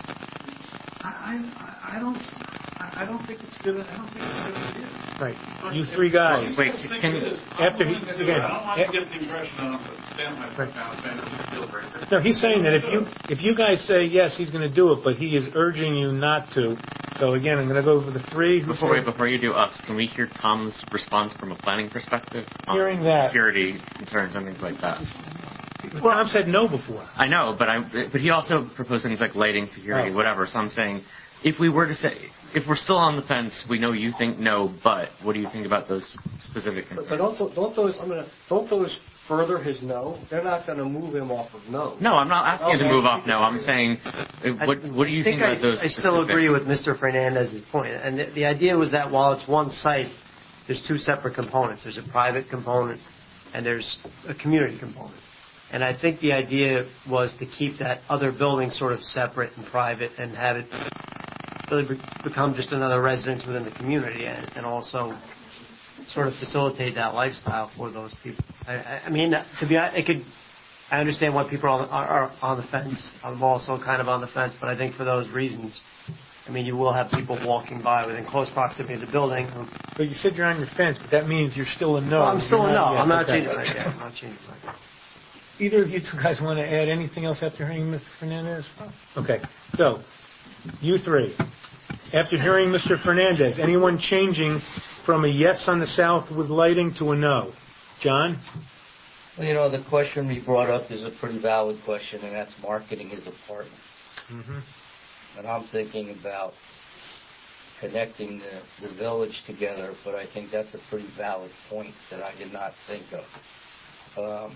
I, I, I don't. I don't think it's good. I don't think it's a good idea. Right. You three guys. Wait, can you, after he again? I don't want to get the impression that I'm going to stand my foot down and it's a deal breaker. No, he's saying that if you if you guys say yes, he's going to do it, but he is urging you not to. So again, I'm going to go over the three. Who Before, said, wait, before you do us, can we hear Tom's response from a planning perspective? on Hearing that. Security concerns and things like that. Well, Tom said no before. I know, but I but he also proposed things like lighting, security, Oh. whatever. So I'm saying, if we were to say, if we're still on the fence, we know you think no, but what do you think about those specific But, concerns? but don't, don't those, I'm gonna, don't those further his no? They're not going to move him off of no. No, I'm not asking you to Okay. move off no. I'm saying, uh, what what do you think, I, about those? I still specific- agree with Mister Fernandez's point. And the, the idea was that while it's one site, there's two separate components. There's a private component and there's a community component. And I think the idea was to keep that other building sort of separate and private and have it really be- become just another residence within the community and, and also sort of facilitate that lifestyle for those people. I, I, I mean, to be honest, it could. I understand why people are on, are, are on the fence. I'm also kind of on the fence, but I think for those reasons, I mean, you will have people walking by within close proximity to the building. Who, But you said you're on your fence, but that means you're still a no. well, I'm still You're a no. yes. I'm not Okay. changing my yeah, I'm not changing my Either of you two guys want to add anything else after hearing Mister Fernandez? Okay. So, you three. After hearing Mister Fernandez, anyone changing from a yes on the south with lighting to a no? John? Well, you know, the question we brought up is a pretty valid question, and that's marketing his apartment. Mm-hmm. And I'm thinking about connecting the, the village together, but I think that's a pretty valid point that I did not think of. Um,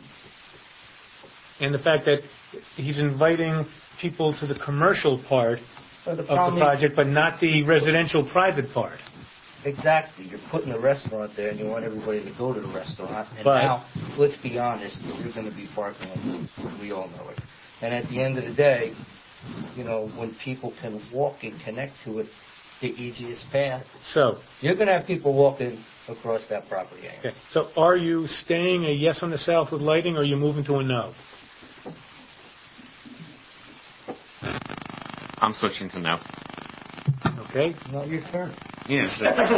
And the fact that he's inviting people to the commercial part Well, the of the problem- project, but not the residential private part. Exactly. You're putting a restaurant there, and you want everybody to go to the restaurant. And But- now, let's be honest, you're going to be parking on. We all know it. And at the end of the day, you know, when people can walk and connect to it, the easiest path. So, You're going to have people walking across that property. Anyway. okay. So are you staying a yes on the south with lighting, or are you moving to a no? I'm switching to no. Okay. Not your turn. Yes.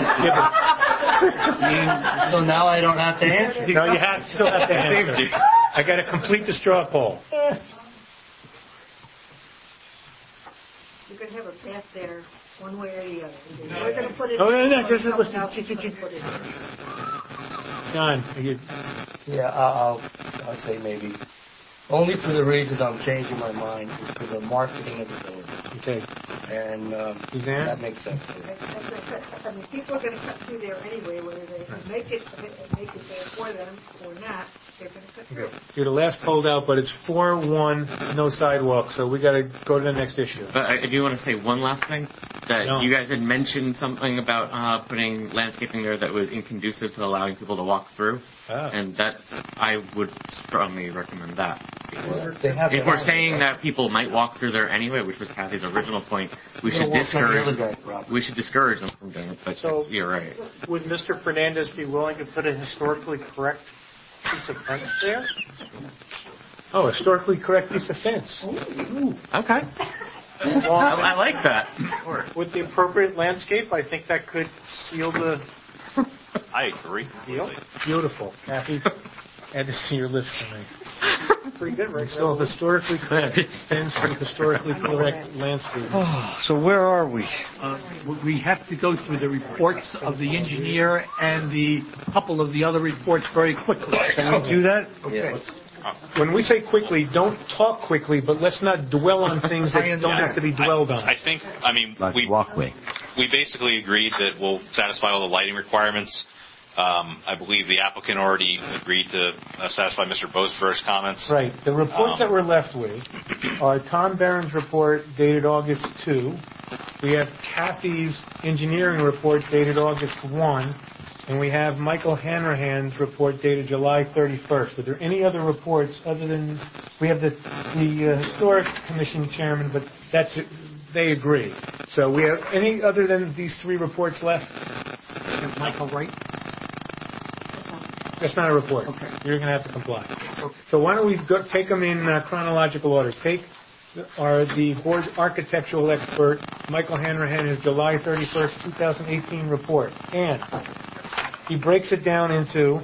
So now I don't have to answer. No, you have, still have to answer. I got to complete the straw poll. You're going to have a path there, one way or the other. We're going to put it. Oh, no, no, in, this is- someone listen, else is ch- ch- gonna ch- put it in. John, are you, Yeah, I'll, I'll say maybe. Only for the reason I'm changing my mind is for the marketing of the village. okay. And um, Suzanne? that makes sense to me. That's, that's, that's, I mean, people are going to cut through there anyway, whether they make it, make it there for them or not, they're going to cut through. Okay. You're the last holdout, but it's four one, no sidewalk, so we got to go to the next issue. But I, I do want to say one last thing. That No. you guys had mentioned something about uh, putting landscaping there that was inconducive to allowing people to walk through. Ah. And that, I would strongly recommend that. They have If it we're on. saying that people might walk through there anyway, which was Kathy's original point, we They're should gonna walk on the other discourage guy's property. we should discourage them from doing it. But So- you're right. Would Mister Fernandez be willing to put a historically correct piece of fence there? Oh, historically correct piece of fence. Okay. Well, I, I like that. with the appropriate landscape, I think that could seal the I agree. deal. Beautiful. Kathy, add this to your list for me. Pretty good, right? So historically correct fence with historically correct landscape. So where are we? Uh, We have to go through the reports of the engineer and the couple of the other reports very quickly. Can we do that? Yeah. When we say quickly, don't talk quickly, but let's not dwell on things that don't have to be dwelled on. I think, I mean, we walkway. we basically agreed that we'll satisfy all the lighting requirements. Um, I believe the applicant already agreed to uh, satisfy Mister Boasberg's comments. Right. The reports Um, that we're left with are Tom Barron's report dated August second. We have Kathy's engineering report dated August first. And we have Michael Hanrahan's report dated July thirty-first. Are there any other reports other than, we have the, the uh, Historic Commission chairman, but that's, it. They agree. So we have any other than these three reports left? Michael Wright? That's not a report. Okay. You're going to have to comply. So why don't we go, take them in uh, chronological order. Take our, the board architectural expert, Michael Hanrahan, his July thirty-first, twenty eighteen report. And he breaks it down into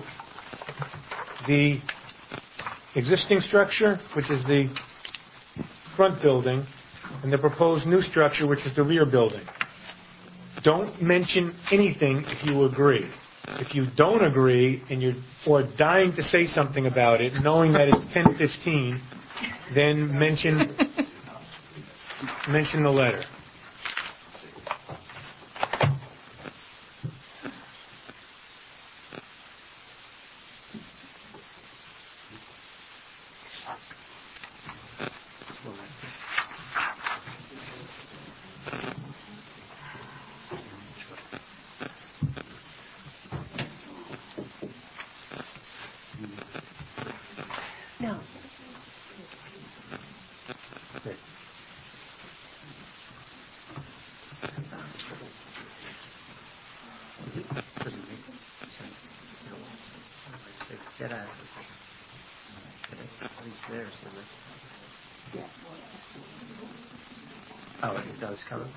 the existing structure, which is the front building, and the proposed new structure, which is the rear building. Don't mention anything if you agree. If you don't agree and you're or dying to say something about it, knowing that it's ten fifteen, then mention mention the letter. No. Great. Does it, doesn't make sense. You don't want to get out of it. Get it, at least there, so that. Oh, it does come.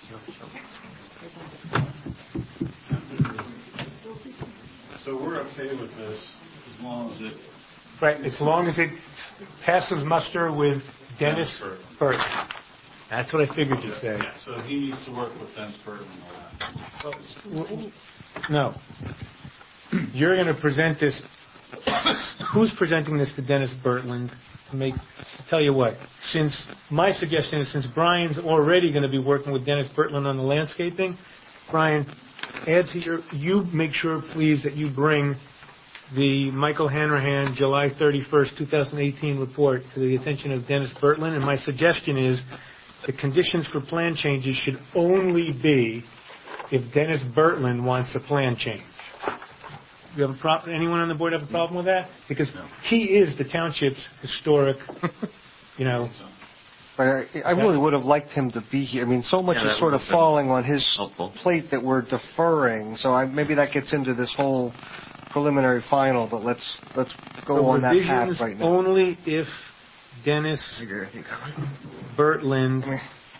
So we're okay with this as long as it. Right, as long as it passes muster with Dennis Dennis Burton. That's what I figured you'd say. Yeah, so he needs to work with Dennis Burton and all that. No. You're going to present this. Who's presenting this to Dennis Bertland? To make, tell you what, since my suggestion is since Brian's already going to be working with Dennis Bertland on the landscaping, Brian, add to your, you make sure, please, that you bring the Michael Hanrahan July thirty-first, twenty eighteen report to the attention of Dennis Bertland. And my suggestion is the conditions for plan changes should only be if Dennis Bertland wants a plan change. You have a pro- anyone on the board have a problem with that? Because he is the township's historic, you know. But I, I really would have liked him to be here. I mean, so much Yeah, is that sort of would've been falling on his helpful. plate that we're deferring. So I, maybe that gets into this whole preliminary final. But let's let's go So on that path revisions right now. only if Dennis Bertland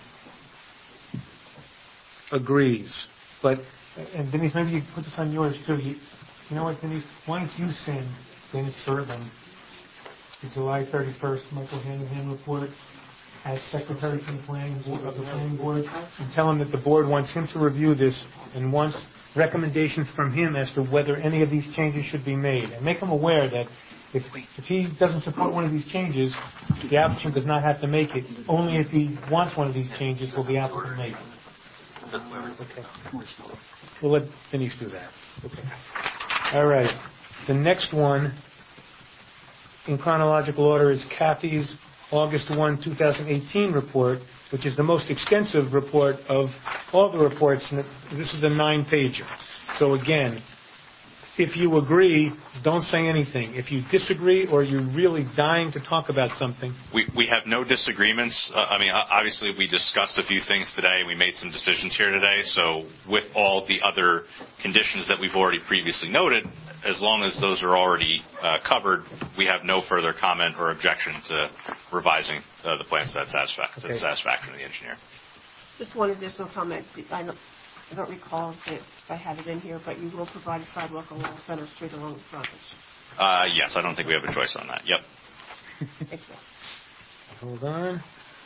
agrees. But, and Denise, maybe you put this on yours too. You, you know what, Denise? Why don't you send Dennis Bertland the July thirty-first Michael Hanrahan report as secretary for the planning board, of the planning board, and tell him that the board wants him to review this and wants recommendations from him as to whether any of these changes should be made. And make him aware that if, if he doesn't support one of these changes, the applicant does not have to make it. Only if he wants one of these changes will the applicant make it. Okay. We'll let Denise do that. Okay. All right. The next one, in chronological order, is Kathy's August first, twenty eighteen report, which is the most extensive report of all the reports. And this is a nine-pager. So again, if you agree, don't say anything. If you disagree or you're really dying to talk about something... We we have no disagreements. Uh, I mean, obviously, we discussed a few things today. We made some decisions here today. So with all the other conditions that we've already previously noted, as long as those are already uh, covered, we have no further comment or objection to revising uh, the plans to that satisfaction, Okay. to the satisfaction of the engineer. Just one additional comment. I don't, I don't recall if I had it in here, but you will provide a sidewalk along Center Street along the frontage. Uh, yes, I don't think we have a choice on that. Yep. Thank you. Hold on.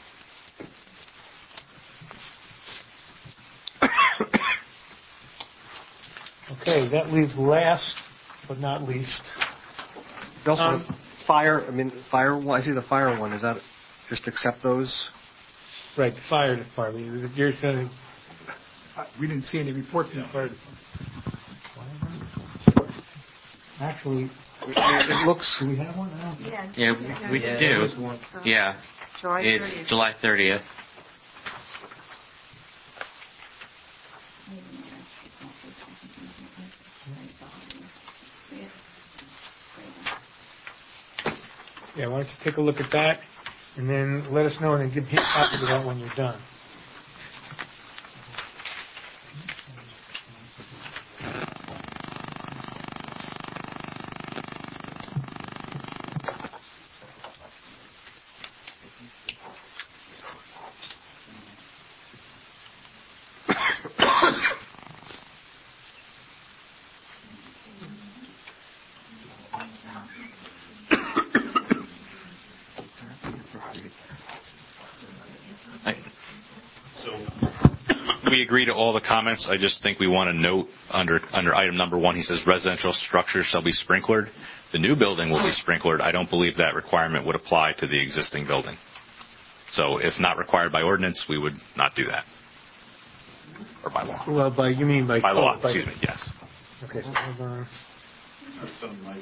Okay, that leaves last but not least. You also Um, have fire, I mean, fire, well, I see the fire one. Is that just accept those? Right, the fire department. You're saying... We didn't see any reports from the fire department. Actually, it looks... Do we have one? I don't Yeah. Yeah, we Yeah. do. So, Yeah. July It's thirtieth. July thirtieth. Yeah, why don't you take a look at that, and then let us know, and then give me a copy of that when you're done. We agree to all the comments. I just think we want to note under under item number one, he says residential structures shall be sprinklered. The new building will be sprinklered. I don't believe that requirement would apply to the existing building. So if not required by ordinance, we would not do that. Or by law. Well, by, you mean by... By law, code, by- excuse me, yes. Okay, so hold on. That's something like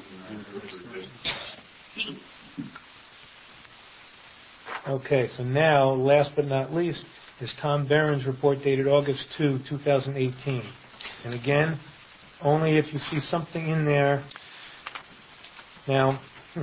that. Okay, so now, last but not least, is Tom Barron's report dated August second, twenty eighteen. And again, only if you see something in there. Now,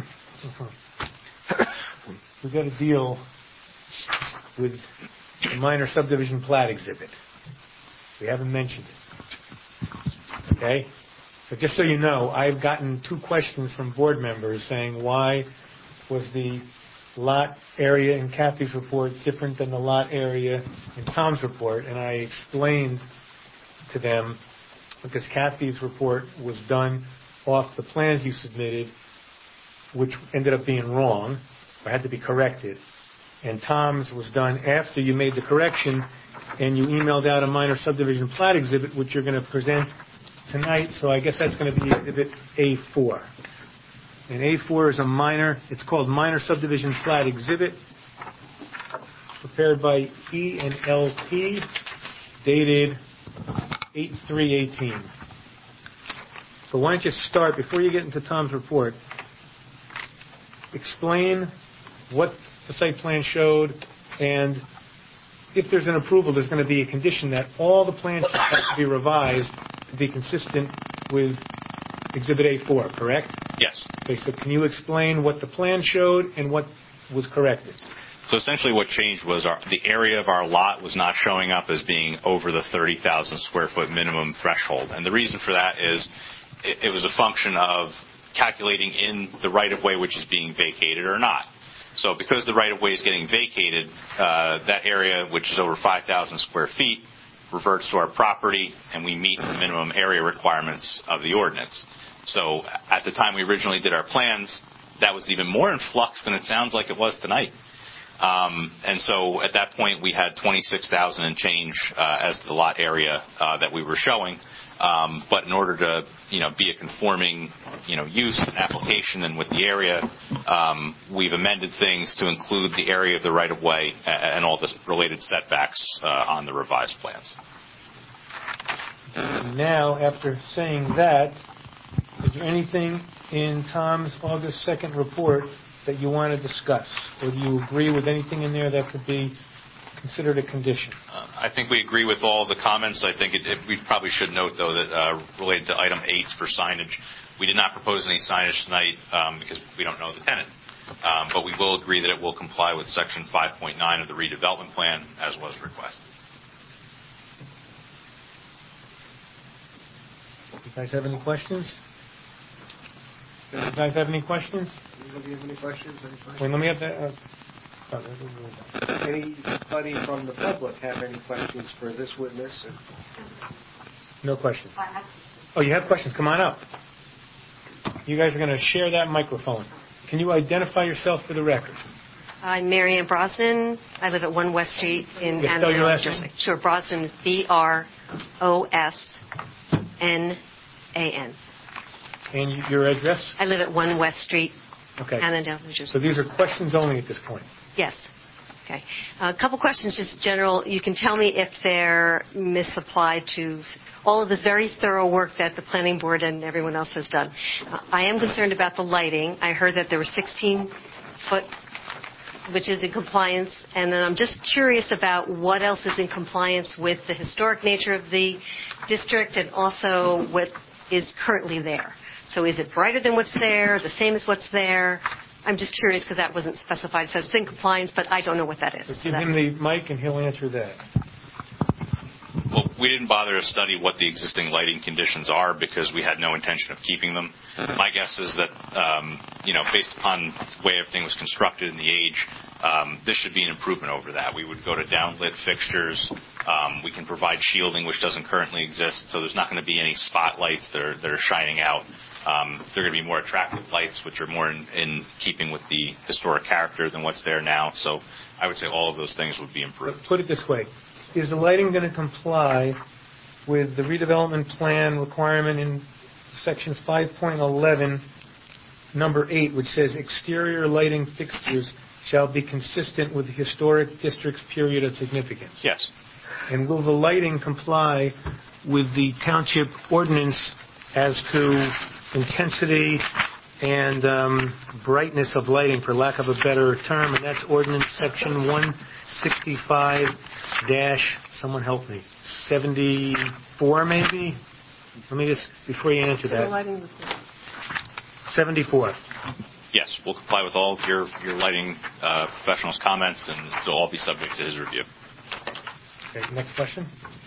we've got to deal with the minor subdivision plat exhibit. We haven't mentioned it. Okay? So just so you know, I've gotten two questions from board members saying, why was the lot area in Kathy's report different than the lot area in Tom's report? And I explained to them, because Kathy's report was done off the plans you submitted, which ended up being wrong, or had to be corrected. And Tom's was done after you made the correction, and you emailed out a minor subdivision plat exhibit, which you're going to present tonight. So I guess that's going to be exhibit A four. And A four is a minor, it's called Minor Subdivision Plat Exhibit, prepared by E and L P, dated eight three eighteen. So why don't you start, before you get into Tom's report, explain what the site plan showed, and if there's an approval, there's going to be a condition that all the plans have to be revised to be consistent with Exhibit A four, correct? Yes. Okay, so can you explain what the plan showed and what was corrected? So essentially what changed was our, the area of our lot was not showing up as being over the thirty thousand square foot minimum threshold. And the reason for that is it, it was a function of calculating in the right-of-way which is being vacated or not. So because the right-of-way is getting vacated, uh, that area, which is over five thousand square feet, reverts to our property, and we meet the minimum area requirements of the ordinance. So at the time we originally did our plans, that was even more in flux than it sounds like it was tonight. Um, and so at that point we had twenty-six thousand and change uh, as the lot area uh, that we were showing. Um, but in order to, you know, be a conforming, you know, use and application and with the area, um, we've amended things to include the area of the right-of-way and all the related setbacks uh, on the revised plans. Now, after saying that, Is there anything in Tom's August second report that you want to discuss? Or do you agree with anything in there that could be considered a condition? Uh, I think we agree with all the comments. I think it, it, we probably should note, though, that uh, related to item eight for signage, we did not propose any signage tonight um, because we don't know the tenant. Um, but we will agree that it will comply with Section five point nine of the redevelopment plan as was requested. You guys have any questions? You guys have any questions? Anybody have any questions? Any questions? Wait, let me have that. Uh, oh, Anybody from the public have any questions for this witness? no questions. Oh, you have questions? Come on up. You guys are going to share that microphone. Can you identify yourself for the record? I'm Marianne Brosnan. I live at one West Street in Yes, spell your Annandale, last New Jersey. name. Sure, Brosnan is B R O S N A N. And y- your address? I live at one West Street, Okay. Annandale, New Jersey. So these are questions only at this point. Yes. Okay. A couple questions, just general. You can tell me if they're misapplied to all of this very thorough work that the planning board and everyone else has done. Uh, I am concerned about the lighting. I heard that there were sixteen foot, which is in compliance, and then I'm just curious about what else is in compliance with the historic nature of the district and also what is currently there. So is it brighter than what's there, the same as what's there? I'm just curious because that wasn't specified. It says it's in compliance, but I don't know what that is. So So give that's- him the mic and he'll answer that. Well, we didn't bother to study what the existing lighting conditions are because we had no intention of keeping them. My guess is that, um, you know, based upon the way everything was constructed and the age, um, this should be an improvement over that. We would go to downlit fixtures. Um, we can provide shielding, which doesn't currently exist, so there's not going to be any spotlights that are, that are shining out. Um, they're going to be more attractive lights, which are more in, in keeping with the historic character than what's there now. So I would say all of those things would be improved. Put it this way. Is the lighting going to comply with the redevelopment plan requirement in sections five point eleven, number eight, which says exterior lighting fixtures shall be consistent with the historic district's period of significance? Yes. And will the lighting comply with the township ordinance as to intensity and um, brightness of lighting, for lack of a better term, and that's ordinance section one sixty-five dash, someone help me, seventy-four maybe? Let me just, before you answer The that, lighting report. seventy-four. Yes, we'll comply with all of your, your lighting uh, professionals' comments, and they'll all be subject to his review. Okay, next question.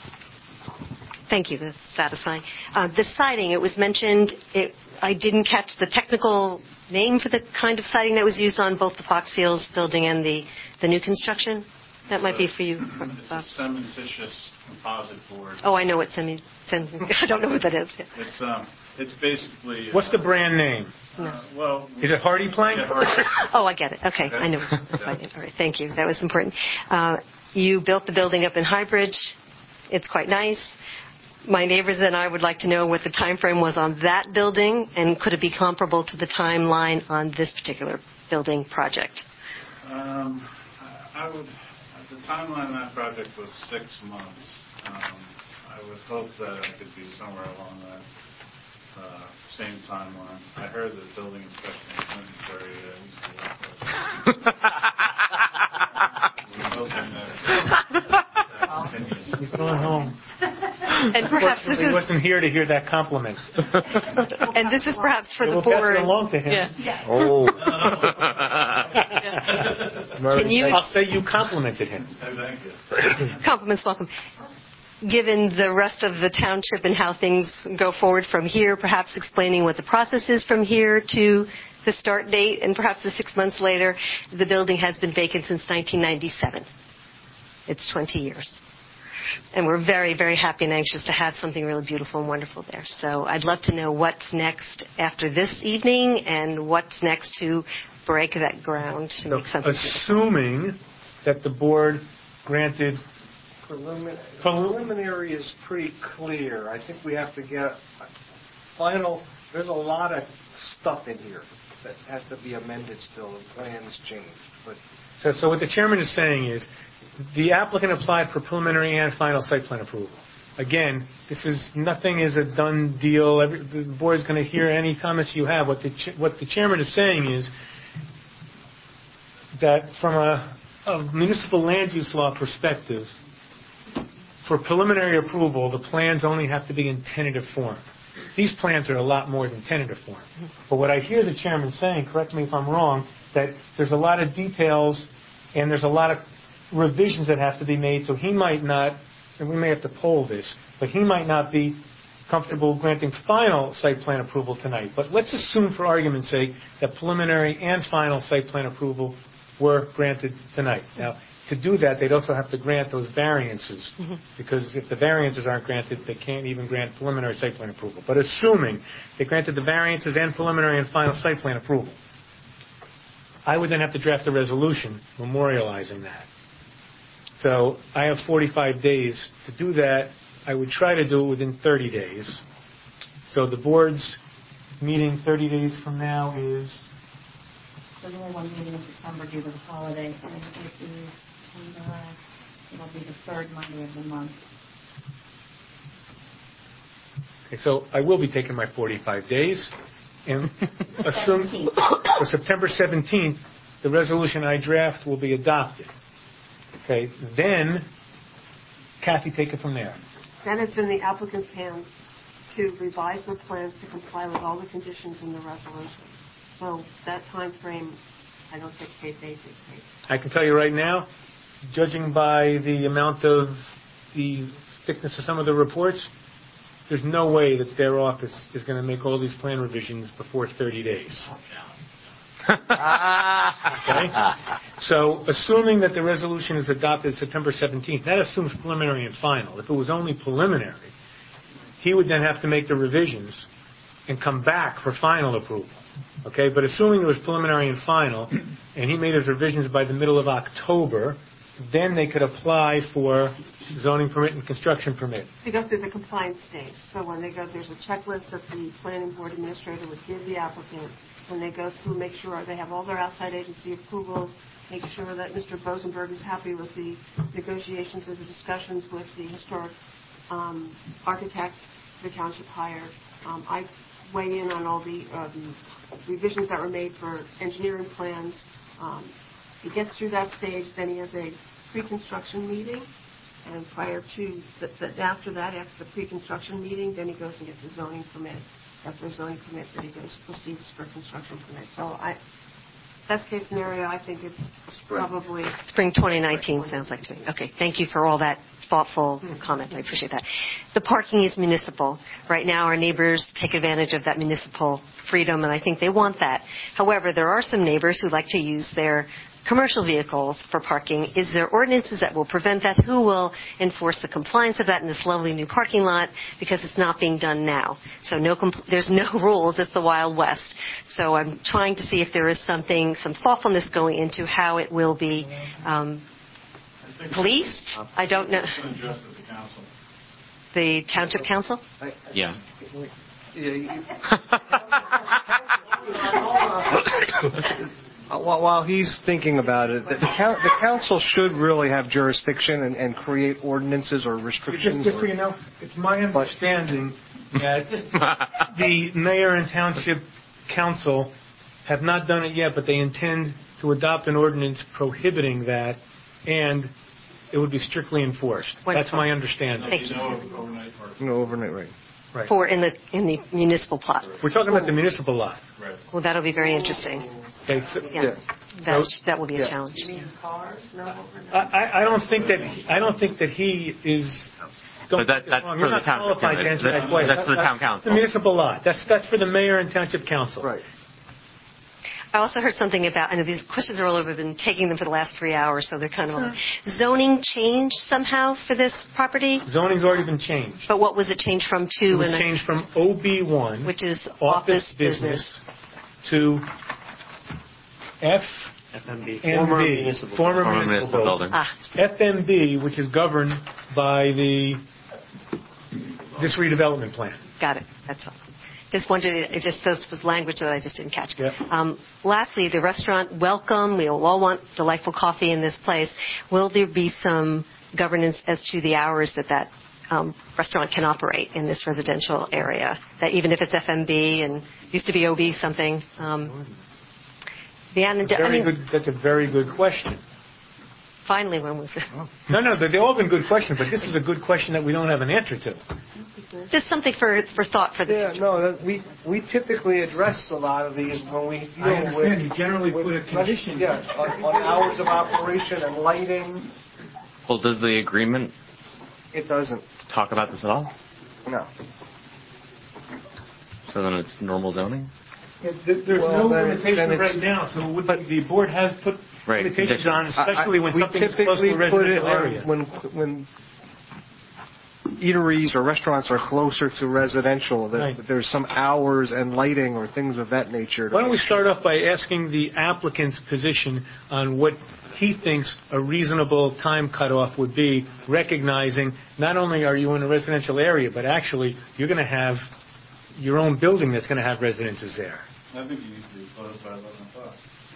Thank you. That's satisfying. Uh, the siding, it was mentioned, it, I didn't catch the technical name for the kind of siding that was used on both the Fox Fields building and the, the new construction. That might be for you. It's Bob. a cementitious composite board. Oh, I know what semi. Sem- I don't know what that is. Yeah. It's um, it's basically. What's the brand name? Uh, well, Is it Hardy Plank? Yeah, Hardy. Oh, I get it. Okay, I know. That's fine. All right, thank you. That was important. Uh, you built the building up in Highbridge. It's quite nice. My neighbors and I would like to know what the time frame was on that building, and could it be comparable to the timeline on this particular building project? Um, I would. The timeline on that project was six months. Um, I would hope that I could be somewhere along that uh, same timeline. I heard that building inspection is very uh, easy to work with. We're hoping that that continues. He's going home. And perhaps this He is, wasn't here to hear that compliment. and this is perhaps for the We'll pass board. it along to him. Yeah. Oh. Can you- I'll say you complimented him. Thank you. Compliments welcome. Given the rest of the township and how things go forward from here, perhaps explaining what the process is from here to the start date, and perhaps the six months later, the building has been vacant since nineteen ninety-seven. It's twenty years. And we're very, very happy and anxious to have something really beautiful and wonderful there. So I'd love to know what's next after this evening and what's next to break that ground to make something beautiful. Assuming that the board granted Prelimin- Prelim- Preliminary is pretty clear. I think we have to get final, there's a lot of stuff in here that has to be amended still, and plans changed. But So, so what the chairman is saying is, the applicant applied for preliminary and final site plan approval. again, this is, nothing is a done deal. Every, the board's going to hear any comments you have. What the, ch- what the chairman is saying is that from a, a municipal land use law perspective, for preliminary approval, the plans only have to be in tentative form. These plans are a lot more than tentative form. But what I hear the chairman saying, correct me if I'm wrong, that there's a lot of details and there's a lot of revisions that have to be made, so he might not, and we may have to poll this, but he might not be comfortable granting final site plan approval tonight. But let's assume, for argument's sake, that preliminary and final site plan approval were granted tonight. Now, to do that, they'd also have to grant those variances, mm-hmm. because if the variances aren't granted, they can't even grant preliminary site plan approval. But assuming they granted the variances and preliminary and final site plan approval, I would then have to draft a resolution memorializing that. So I have forty-five days to do that. I would try to do it within thirty days. So the board's meeting thirty days from now is? There's only one meeting in September due to the holiday, and it is tomorrow. It'll be the third Monday of the month. Okay, so I will be taking my forty-five days, and assume for September seventeenth, the resolution I draft will be adopted. Okay, then Kathy, take it from there. Then it's in the applicant's hand to revise the plans to comply with all the conditions in the resolution. So that time frame, I don't dictate, they dictate. I can tell you right now, judging by the amount of the thickness of some of the reports, there's no way that their office is going to make all these plan revisions before thirty days. Okay? So, assuming that the resolution is adopted September seventeenth, that assumes preliminary and final. If it was only preliminary, he would then have to make the revisions and come back for final approval. Okay, but assuming it was preliminary and final, and he made his revisions by the middle of October, then they could apply for zoning permit and construction permit. They go through the compliance stage. So when they go, there's a checklist that the planning board administrator would give the applicant. When they go through, make sure they have all their outside agency approval, make sure that Mister Bosenberg is happy with the negotiations or the discussions with the historic um, architect the township hired. Um, I weigh in on all the um, revisions that were made for engineering plans. Um, he gets through that stage, then he has a pre-construction meeting, and prior to, the, the, after that, after the pre-construction meeting, then he goes and gets a zoning permit. After a zoning permit, then he goes proceeds for construction permit. So I, best case scenario, I think it's probably Spring twenty nineteen sounds like to me. Okay, thank you for all that thoughtful comment. I appreciate that. The parking is municipal. Right now, our neighbors take advantage of that municipal freedom, and I think they want that. However, there are some neighbors who like to use their commercial vehicles for parking. Is there ordinances that will prevent that? Who will enforce the compliance of that in this lovely new parking lot? Because it's not being done now. So no, compl- there's no rules. It's the Wild West. So I'm trying to see if there is something, some thoughtfulness going into how it will be um, policed. I don't know. The township council? Yeah. Uh, while, while he's thinking about it, the, the, coun- the council should really have jurisdiction and, and create ordinances or restrictions. Just, just so you know, it's my understanding that the mayor and township council have not done it yet, but they intend to adopt an ordinance prohibiting that, and it would be strictly enforced. Wonderful. That's my understanding. Thank you. No overnight parking. No overnight, right. Right. For in the in the municipal plot. We're talking about the municipal lot. Right. Well, that'll be very interesting. Okay, so, Yeah, yeah. that So- that will be a yeah. challenge. You mean cars? No overnight. I, I- I don't think that I don't think that he is. Don't But that- get me that's wrong, for you're the not township qualified to council. answer that That- question. that's for the town council. It's a municipal lot. That's that's for the mayor and township council. Right. I also heard something about, I know these questions are all over, I've been taking them for the last three hours, so they're kind of zoning changed somehow for this property. Zoning's already been changed. But what was it changed from to? It was and I- changed from O B one, which is office office business, to F F M B, M former B, municipal, former Former municipal municipal building. Ah, F M B, which is governed by the this redevelopment plan. got it. That's all. Just wanted to, it just says was language that I just didn't catch. Yep. Um, lastly, the restaurant, welcome. We all want delightful coffee in this place. Will there be some governance as to the hours that that um, restaurant can operate in this residential area. That even if it's F M B and used to be O B something, um, the Annandale. I Very mean, good. That's a very good question. Finally, when was it? No, no, they've all been good questions, but this is a good question that we don't have an answer to. Just something for for thought for the Yeah, future. no, that, we we typically address a lot of these when we deal I understand. with. You generally with, put a condition. Yeah, on, on hours of operation and lighting. Well, does the agreement It doesn't. talk about this at all? No. So then it's normal zoning? Yeah, th- There's Well, no then it- limitation then it's- right now, so would- the board has put Right, limitations on, conditions. especially when we something's close typically to a put it residential on area. when when eateries or restaurants are closer to residential, that, Right. that there's some hours and lighting or things of that nature. to Why don't we make start off by asking the applicant's position on what he thinks a reasonable time cutoff would be, recognizing not only are you in a residential area, but actually you're going to have your own building that's going to have residences there. I think you need to be closed by eleven o'clock.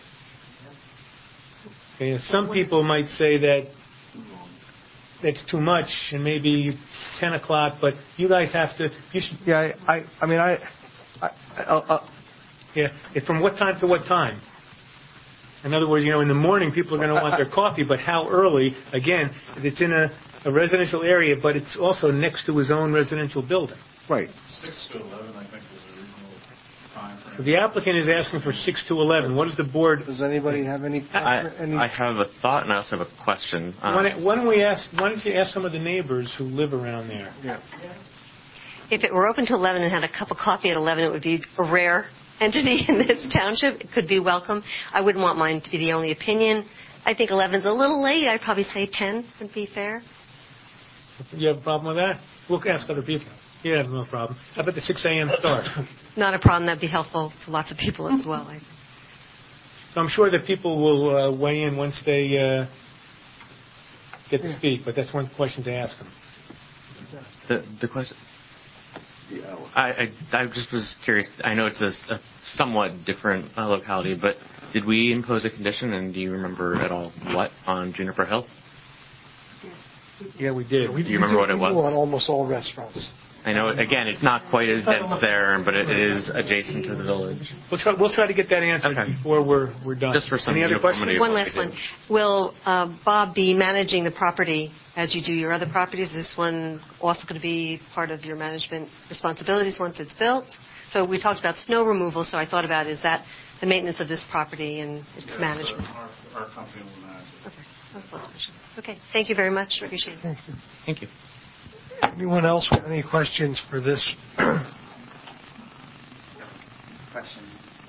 Okay, and some people might say that that's too much, and maybe ten o'clock, but you guys have to, you should, Yeah, I, I, I mean, I, I, I uh, yeah, if from what time to what time? In other words, you know, in the morning, people are going to want their coffee, but how early? Again, if it's in a, a residential area, but it's also next to his own residential building. right. Six to eleven, I think, is a reasonable time So frame. the applicant is asking for six to eleven. What does the board? Does anybody have any? I, any I have a thought and I also have a question. Um, Why don't, why don't we ask? Why don't you ask some of the neighbors who live around there? yeah. If it were open to eleven and had a cup of coffee at eleven, it would be a rare entity in this township. It could be welcome. I wouldn't want mine to be the only opinion. I think eleven's a little late. I'd probably say ten would be fair. You have a problem with that? We'll ask other people. You have no problem. How about the six a.m. start? Not a problem. That'd be helpful to lots of people as well. I think. So I'm sure that people will uh, weigh in once they uh, get to speak, but that's one question to ask them. The, the question. I, I, I just was curious. I know it's a, a somewhat different uh, locality, but did we impose a condition, and do you remember at all what on Juniper Hill? Yeah, we did. Do you remember what it was? on almost all restaurants. I know, again, it's not quite as dense there, but it is adjacent to the village. We'll try, we'll try to get that answered Okay. before we're, we're done. Just for some Any other uniformity. questions? One last one. Will uh, Bob be managing the property as you do your other properties? Is this one also going to be part of your management responsibilities once it's built? So we talked about snow removal, so I thought about is that the maintenance of this property and its Yes, management? uh, Our, our company will manage it. Okay. That's the last question. Okay. Thank you very much. Appreciate it. Thank you. Anyone else got any questions for this? Question.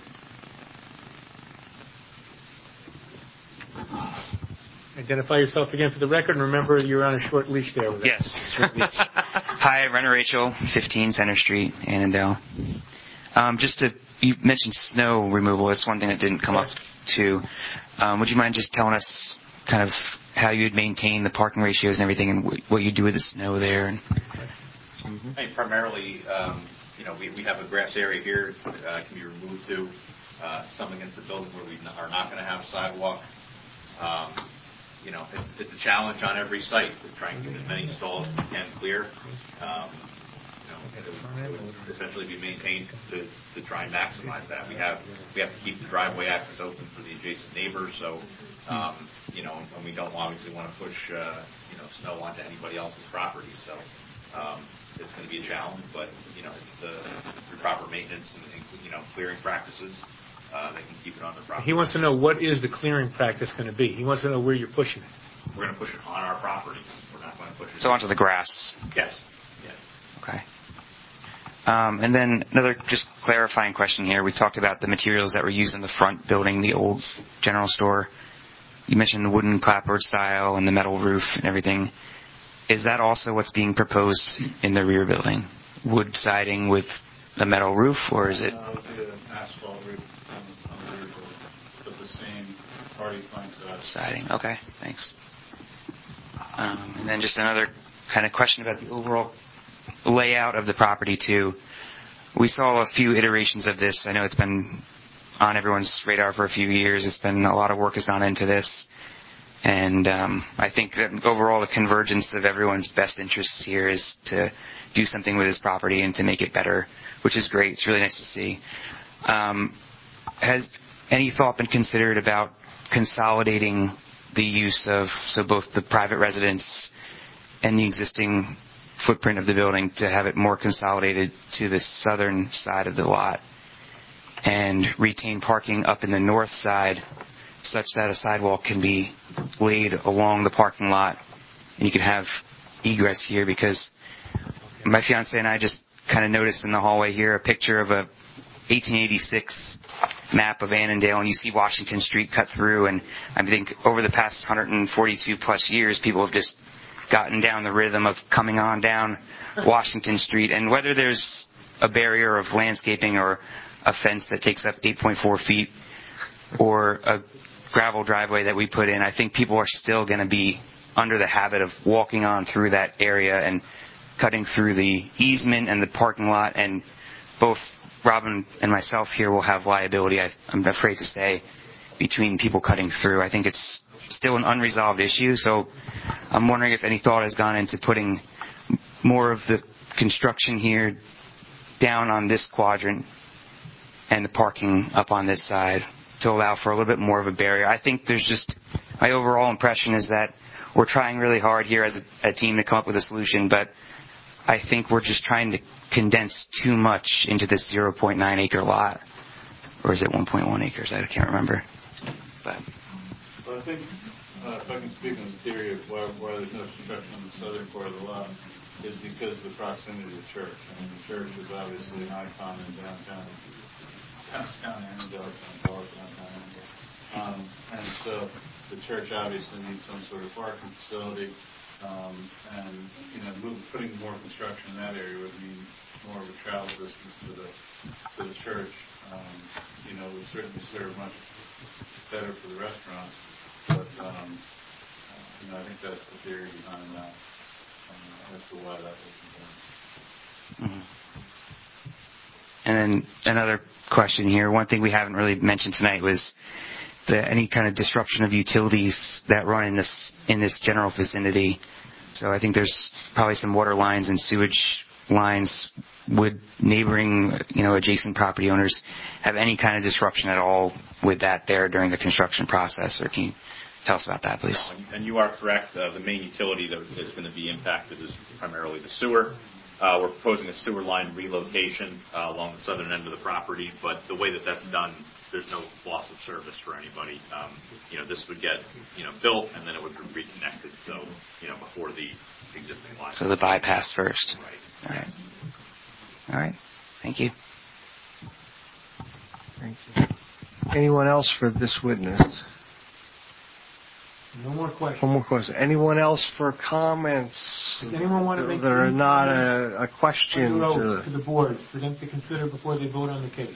Identify yourself again for the record, and remember you're on a short leash there. With us. Yes. short leash. Hi, Renner Rachel, fifteen Center Street, Annandale. Um, just to, you mentioned snow removal. It's one thing that didn't come up too. Um, would you mind just telling us kind of how you'd maintain the parking ratios and everything, and wh- what you do with the snow there? And I mean, primarily, um, you know, we, we have a grass area here uh, can be removed to uh, some against the building where we n- are not going to have sidewalk. Um, you know, it, it's a challenge on every site to try and keep as many stalls as we can clear. Um, you know, it would, it would essentially be maintained to, to try and maximize that. We have we have to keep the driveway access open for the adjacent neighbors, so um, you know, and we don't obviously want to push uh, you know snow onto anybody else's property. So um, it's going to be a challenge, but you know, it's the, through proper maintenance and, and you know clearing practices. Uh, they can keep it on the property. He wants to know what is the clearing practice going to be. He wants to know where you're pushing it. We're going to push it on our property. We're not going to push it. so onto the grass. Yes. Yes. Okay. Um, and then another just clarifying question here. We talked about the materials that were used in the front building, the old general store. You mentioned the wooden clapboard style and the metal roof and everything. Is that also what's being proposed in the rear building? Wood siding with a metal roof, or is it? Uh, it would be an asphalt roof on the, on the roof with the same party plank to that. Siding. Okay, thanks. Um, and then just another kind of question about the overall layout of the property too. We saw a few iterations of this. I know it's been on everyone's radar for a few years. It's been a lot of work has gone into this. And um, I think that overall the convergence of everyone's best interests here is to do something with this property and to make it better, which is great. It's really nice to see. Um, has any thought been considered about consolidating the use of, so both the private residence and the existing footprint of the building, to have it more consolidated to the southern side of the lot and retain parking up in the north side such that a sidewalk can be laid along the parking lot and you can have egress here? Because my fiance and I just kind of noticed in the hallway here a picture of a eighteen eighty-six map of Annandale, and you see Washington Street cut through, and I think over the past one hundred forty-two plus years people have just gotten down the rhythm of coming on down Washington Street, and whether there's a barrier of landscaping or a fence that takes up eight point four feet or a gravel driveway that we put in, I think people are still going to be under the habit of walking on through that area and cutting through the easement and the parking lot, and both Robin and myself here will have liability, I, I'm afraid to say, between people cutting through. I think it's still an unresolved issue, so I'm wondering if any thought has gone into putting more of the construction here down on this quadrant and the parking up on this side to allow for a little bit more of a barrier. I think there's just, my overall impression is that we're trying really hard here as a, a team to come up with a solution, but I think we're just trying to condense too much into this zero point nine acre lot. Or is it one point one acres? I can't remember. But. Well, I think, uh, if I can speak on the theory of why, why there's no construction on the southern part of the lot, is because of the proximity to the church. I mean, the church is obviously an icon in downtown, downtown Annandale, downtown Annandale. Um, and so the church obviously needs some sort of parking facility. Um, and, you know, move, putting more construction in that area would mean more of a travel distance to the to the church. Um, you know, would certainly serve much better for the restaurant. But, um, uh, you know, I think that's the theory behind that, uh, as to why that was done. Mm-hmm. And then another question here. One thing we haven't really mentioned tonight was the, any kind of disruption of utilities that run in this in this general vicinity. So I think there's probably some water lines and sewage lines. Would neighboring, you know, adjacent property owners have any kind of disruption at all with that there during the construction process? Or can you tell us about that, please? No, and you are correct. Uh, the main utility that is going to be impacted is primarily the sewer. Uh, we're proposing a sewer line relocation uh, along the southern end of the property, but the way that that's done, there's no loss of service for anybody. Um, you know, this would get, you know, built and then it would be reconnected. So, you know, before the existing line. So the bypass first. Right. All right. All right. Thank you. Thank you. Anyone else for this witness? No more questions. One more question. Anyone else for comments Does anyone want to make that are any not comments a, a question to, to, to the board for them to consider before they vote on the case?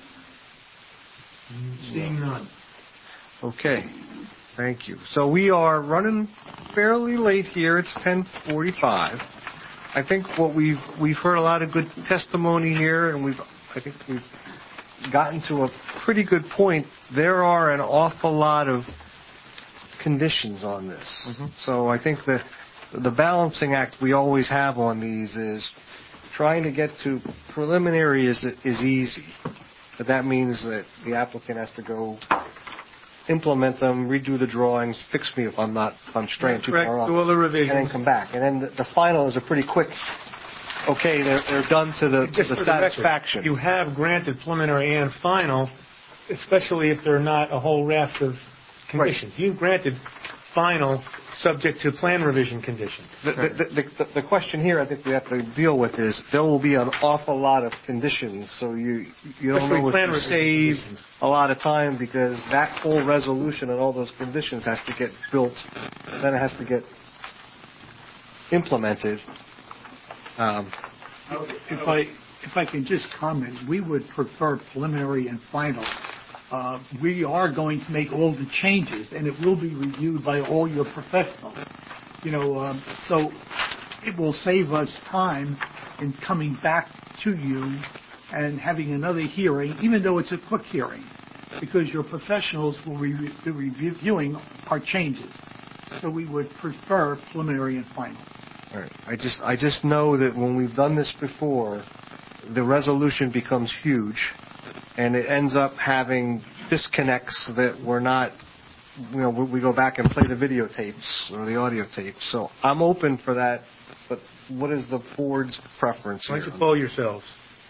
Seeing none. Okay. Thank you. So we are running fairly late here. It's ten forty-five. I think what we've we've heard a lot of good testimony here, and we've I think we've gotten to a pretty good point. There are an awful lot of conditions on this. Mm-hmm. So I think that the balancing act we always have on these is trying to get to preliminary is is easy, but that means that the applicant has to go implement them, redo the drawings, fix me if I'm not if I'm straying too Correct. far off, Do all the revisions, and then come back. And then the, the final is a pretty quick. Okay, they're they're done to the, to the satisfaction. You have granted preliminary and final, especially if they're not a whole raft of conditions. Right. You've granted final subject to plan revision conditions. The, the, the, the, the question here I think we have to deal with is there will be an awful lot of conditions, so you you don't Especially know if plan you revision save a lot of time because that whole resolution and all those conditions has to get built, then it has to get implemented. Um, if I if I can just comment, we would prefer preliminary and final. Uh, we are going to make all the changes, and it will be reviewed by all your professionals. You know, um, so it will save us time in coming back to you and having another hearing, even though it's a quick hearing, because your professionals will re- be reviewing our changes. So we would prefer preliminary and final. All right. I just, I just know that when we've done this before, the resolution becomes huge, and it ends up having disconnects that we're not, you know, we go back and play the videotapes or the audio tapes. So I'm open for that, but what is the board's preference Why here? don't you poll yourselves?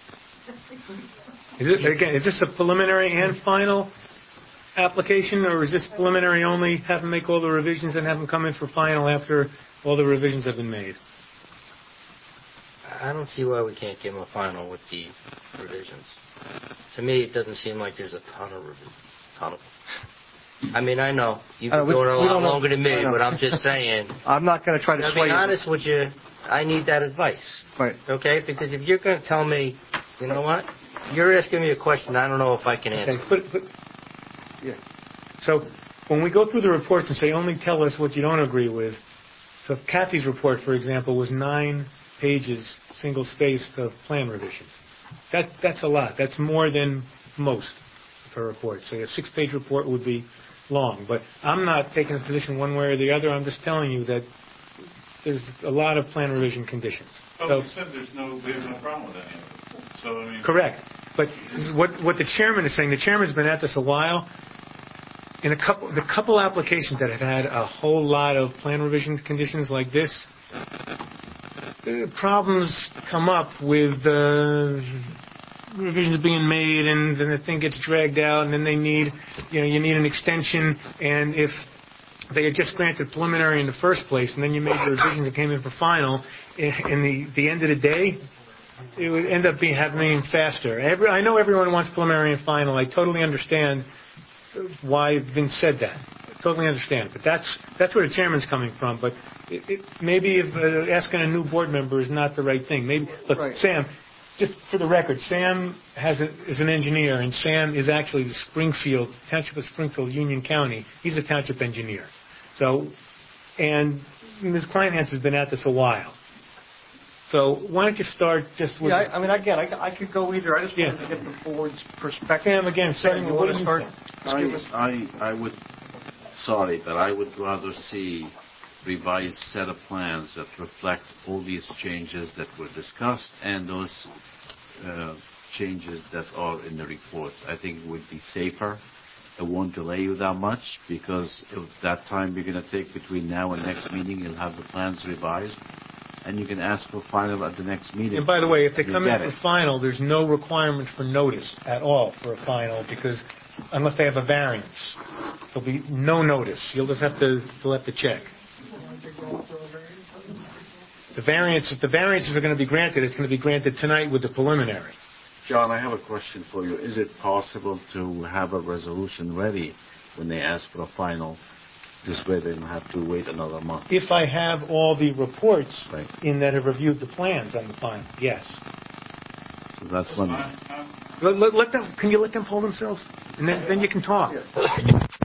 Is it, again, is this a preliminary and final application, or is this preliminary only, have them make all the revisions and have them come in for final after all the revisions have been made? I don't see why we can't give them a final with the revisions. To me, it doesn't seem like there's a ton of revisions. Ton of them. I mean, I know you've been Uh, we- doing it a we lot don't know- longer than me, I know. but I'm just saying. I'm not going to try to To sway be you. honest with you, I need that advice. Right. Okay? Because if you're going to tell me, you know what, you're asking me a question I don't know if I can answer. Okay, but, but, yeah. So when we go through the reports and say, only tell us what you don't agree with, so Kathy's report, for example, was nine pages, single-spaced of plan revisions. That, that's a lot. That's more than most of her reports. So a six-page report would be long. But I'm not taking a position one way or the other. I'm just telling you that there's a lot of plan revision conditions. Oh, So- we said there's no, we have no problem with any of it. So, I mean. Correct. But this is what what the chairman is saying, the chairman's been at this a while. In a couple, the couple applications that have had a whole lot of plan revision conditions like this, uh, problems come up with uh, revisions being made, and then the thing gets dragged out, and then they need, you know, you need an extension, and if they had just granted preliminary in the first place, and then you made the revisions that came in for final, in in the the end of the day, it would end up being happening faster. Every, I know everyone wants preliminary and final. I totally understand why Vince said that. I totally understand. But that's that's where the chairman's coming from. But it, it, maybe if uh, asking a new board member is not the right thing. Maybe look, Right. Sam. Just for the record, Sam has a, is an engineer, and Sam is actually the Springfield Township of Springfield, Union County. He's a township engineer. So, and Miz Kleinhans has been at this a while. So why don't you start just with... Yeah, I, I mean, again, I, I could go either. I just wanted Yeah. to get the board's perspective. Sam, again, starting Sam, with you what want do to you start? think? Just give us- I, I, I would, sorry, but I would rather see revised set of plans that reflect all these changes that were discussed and those uh, changes that are in the report. I think it would be safer. It won't delay you that much because if that time you're going to take between now and next meeting, you'll have the plans revised and you can ask for final at the next meeting. And by the way, if they You come get in it. for final, there's no requirement for notice at all for a final, because unless they have a variance, there'll be no notice. You'll just have to, you'll have to check. The variance, if the variances are going to be granted, it's going to be granted tonight with the preliminary. John, I have a question for you. Is it possible to have a resolution ready when they ask for a final? This way they don't have to wait another month. If I have all the reports Right. in that have reviewed the plans on the final, yes. So that's one. Let, let, let them, can you let them poll themselves? And then, then you can talk.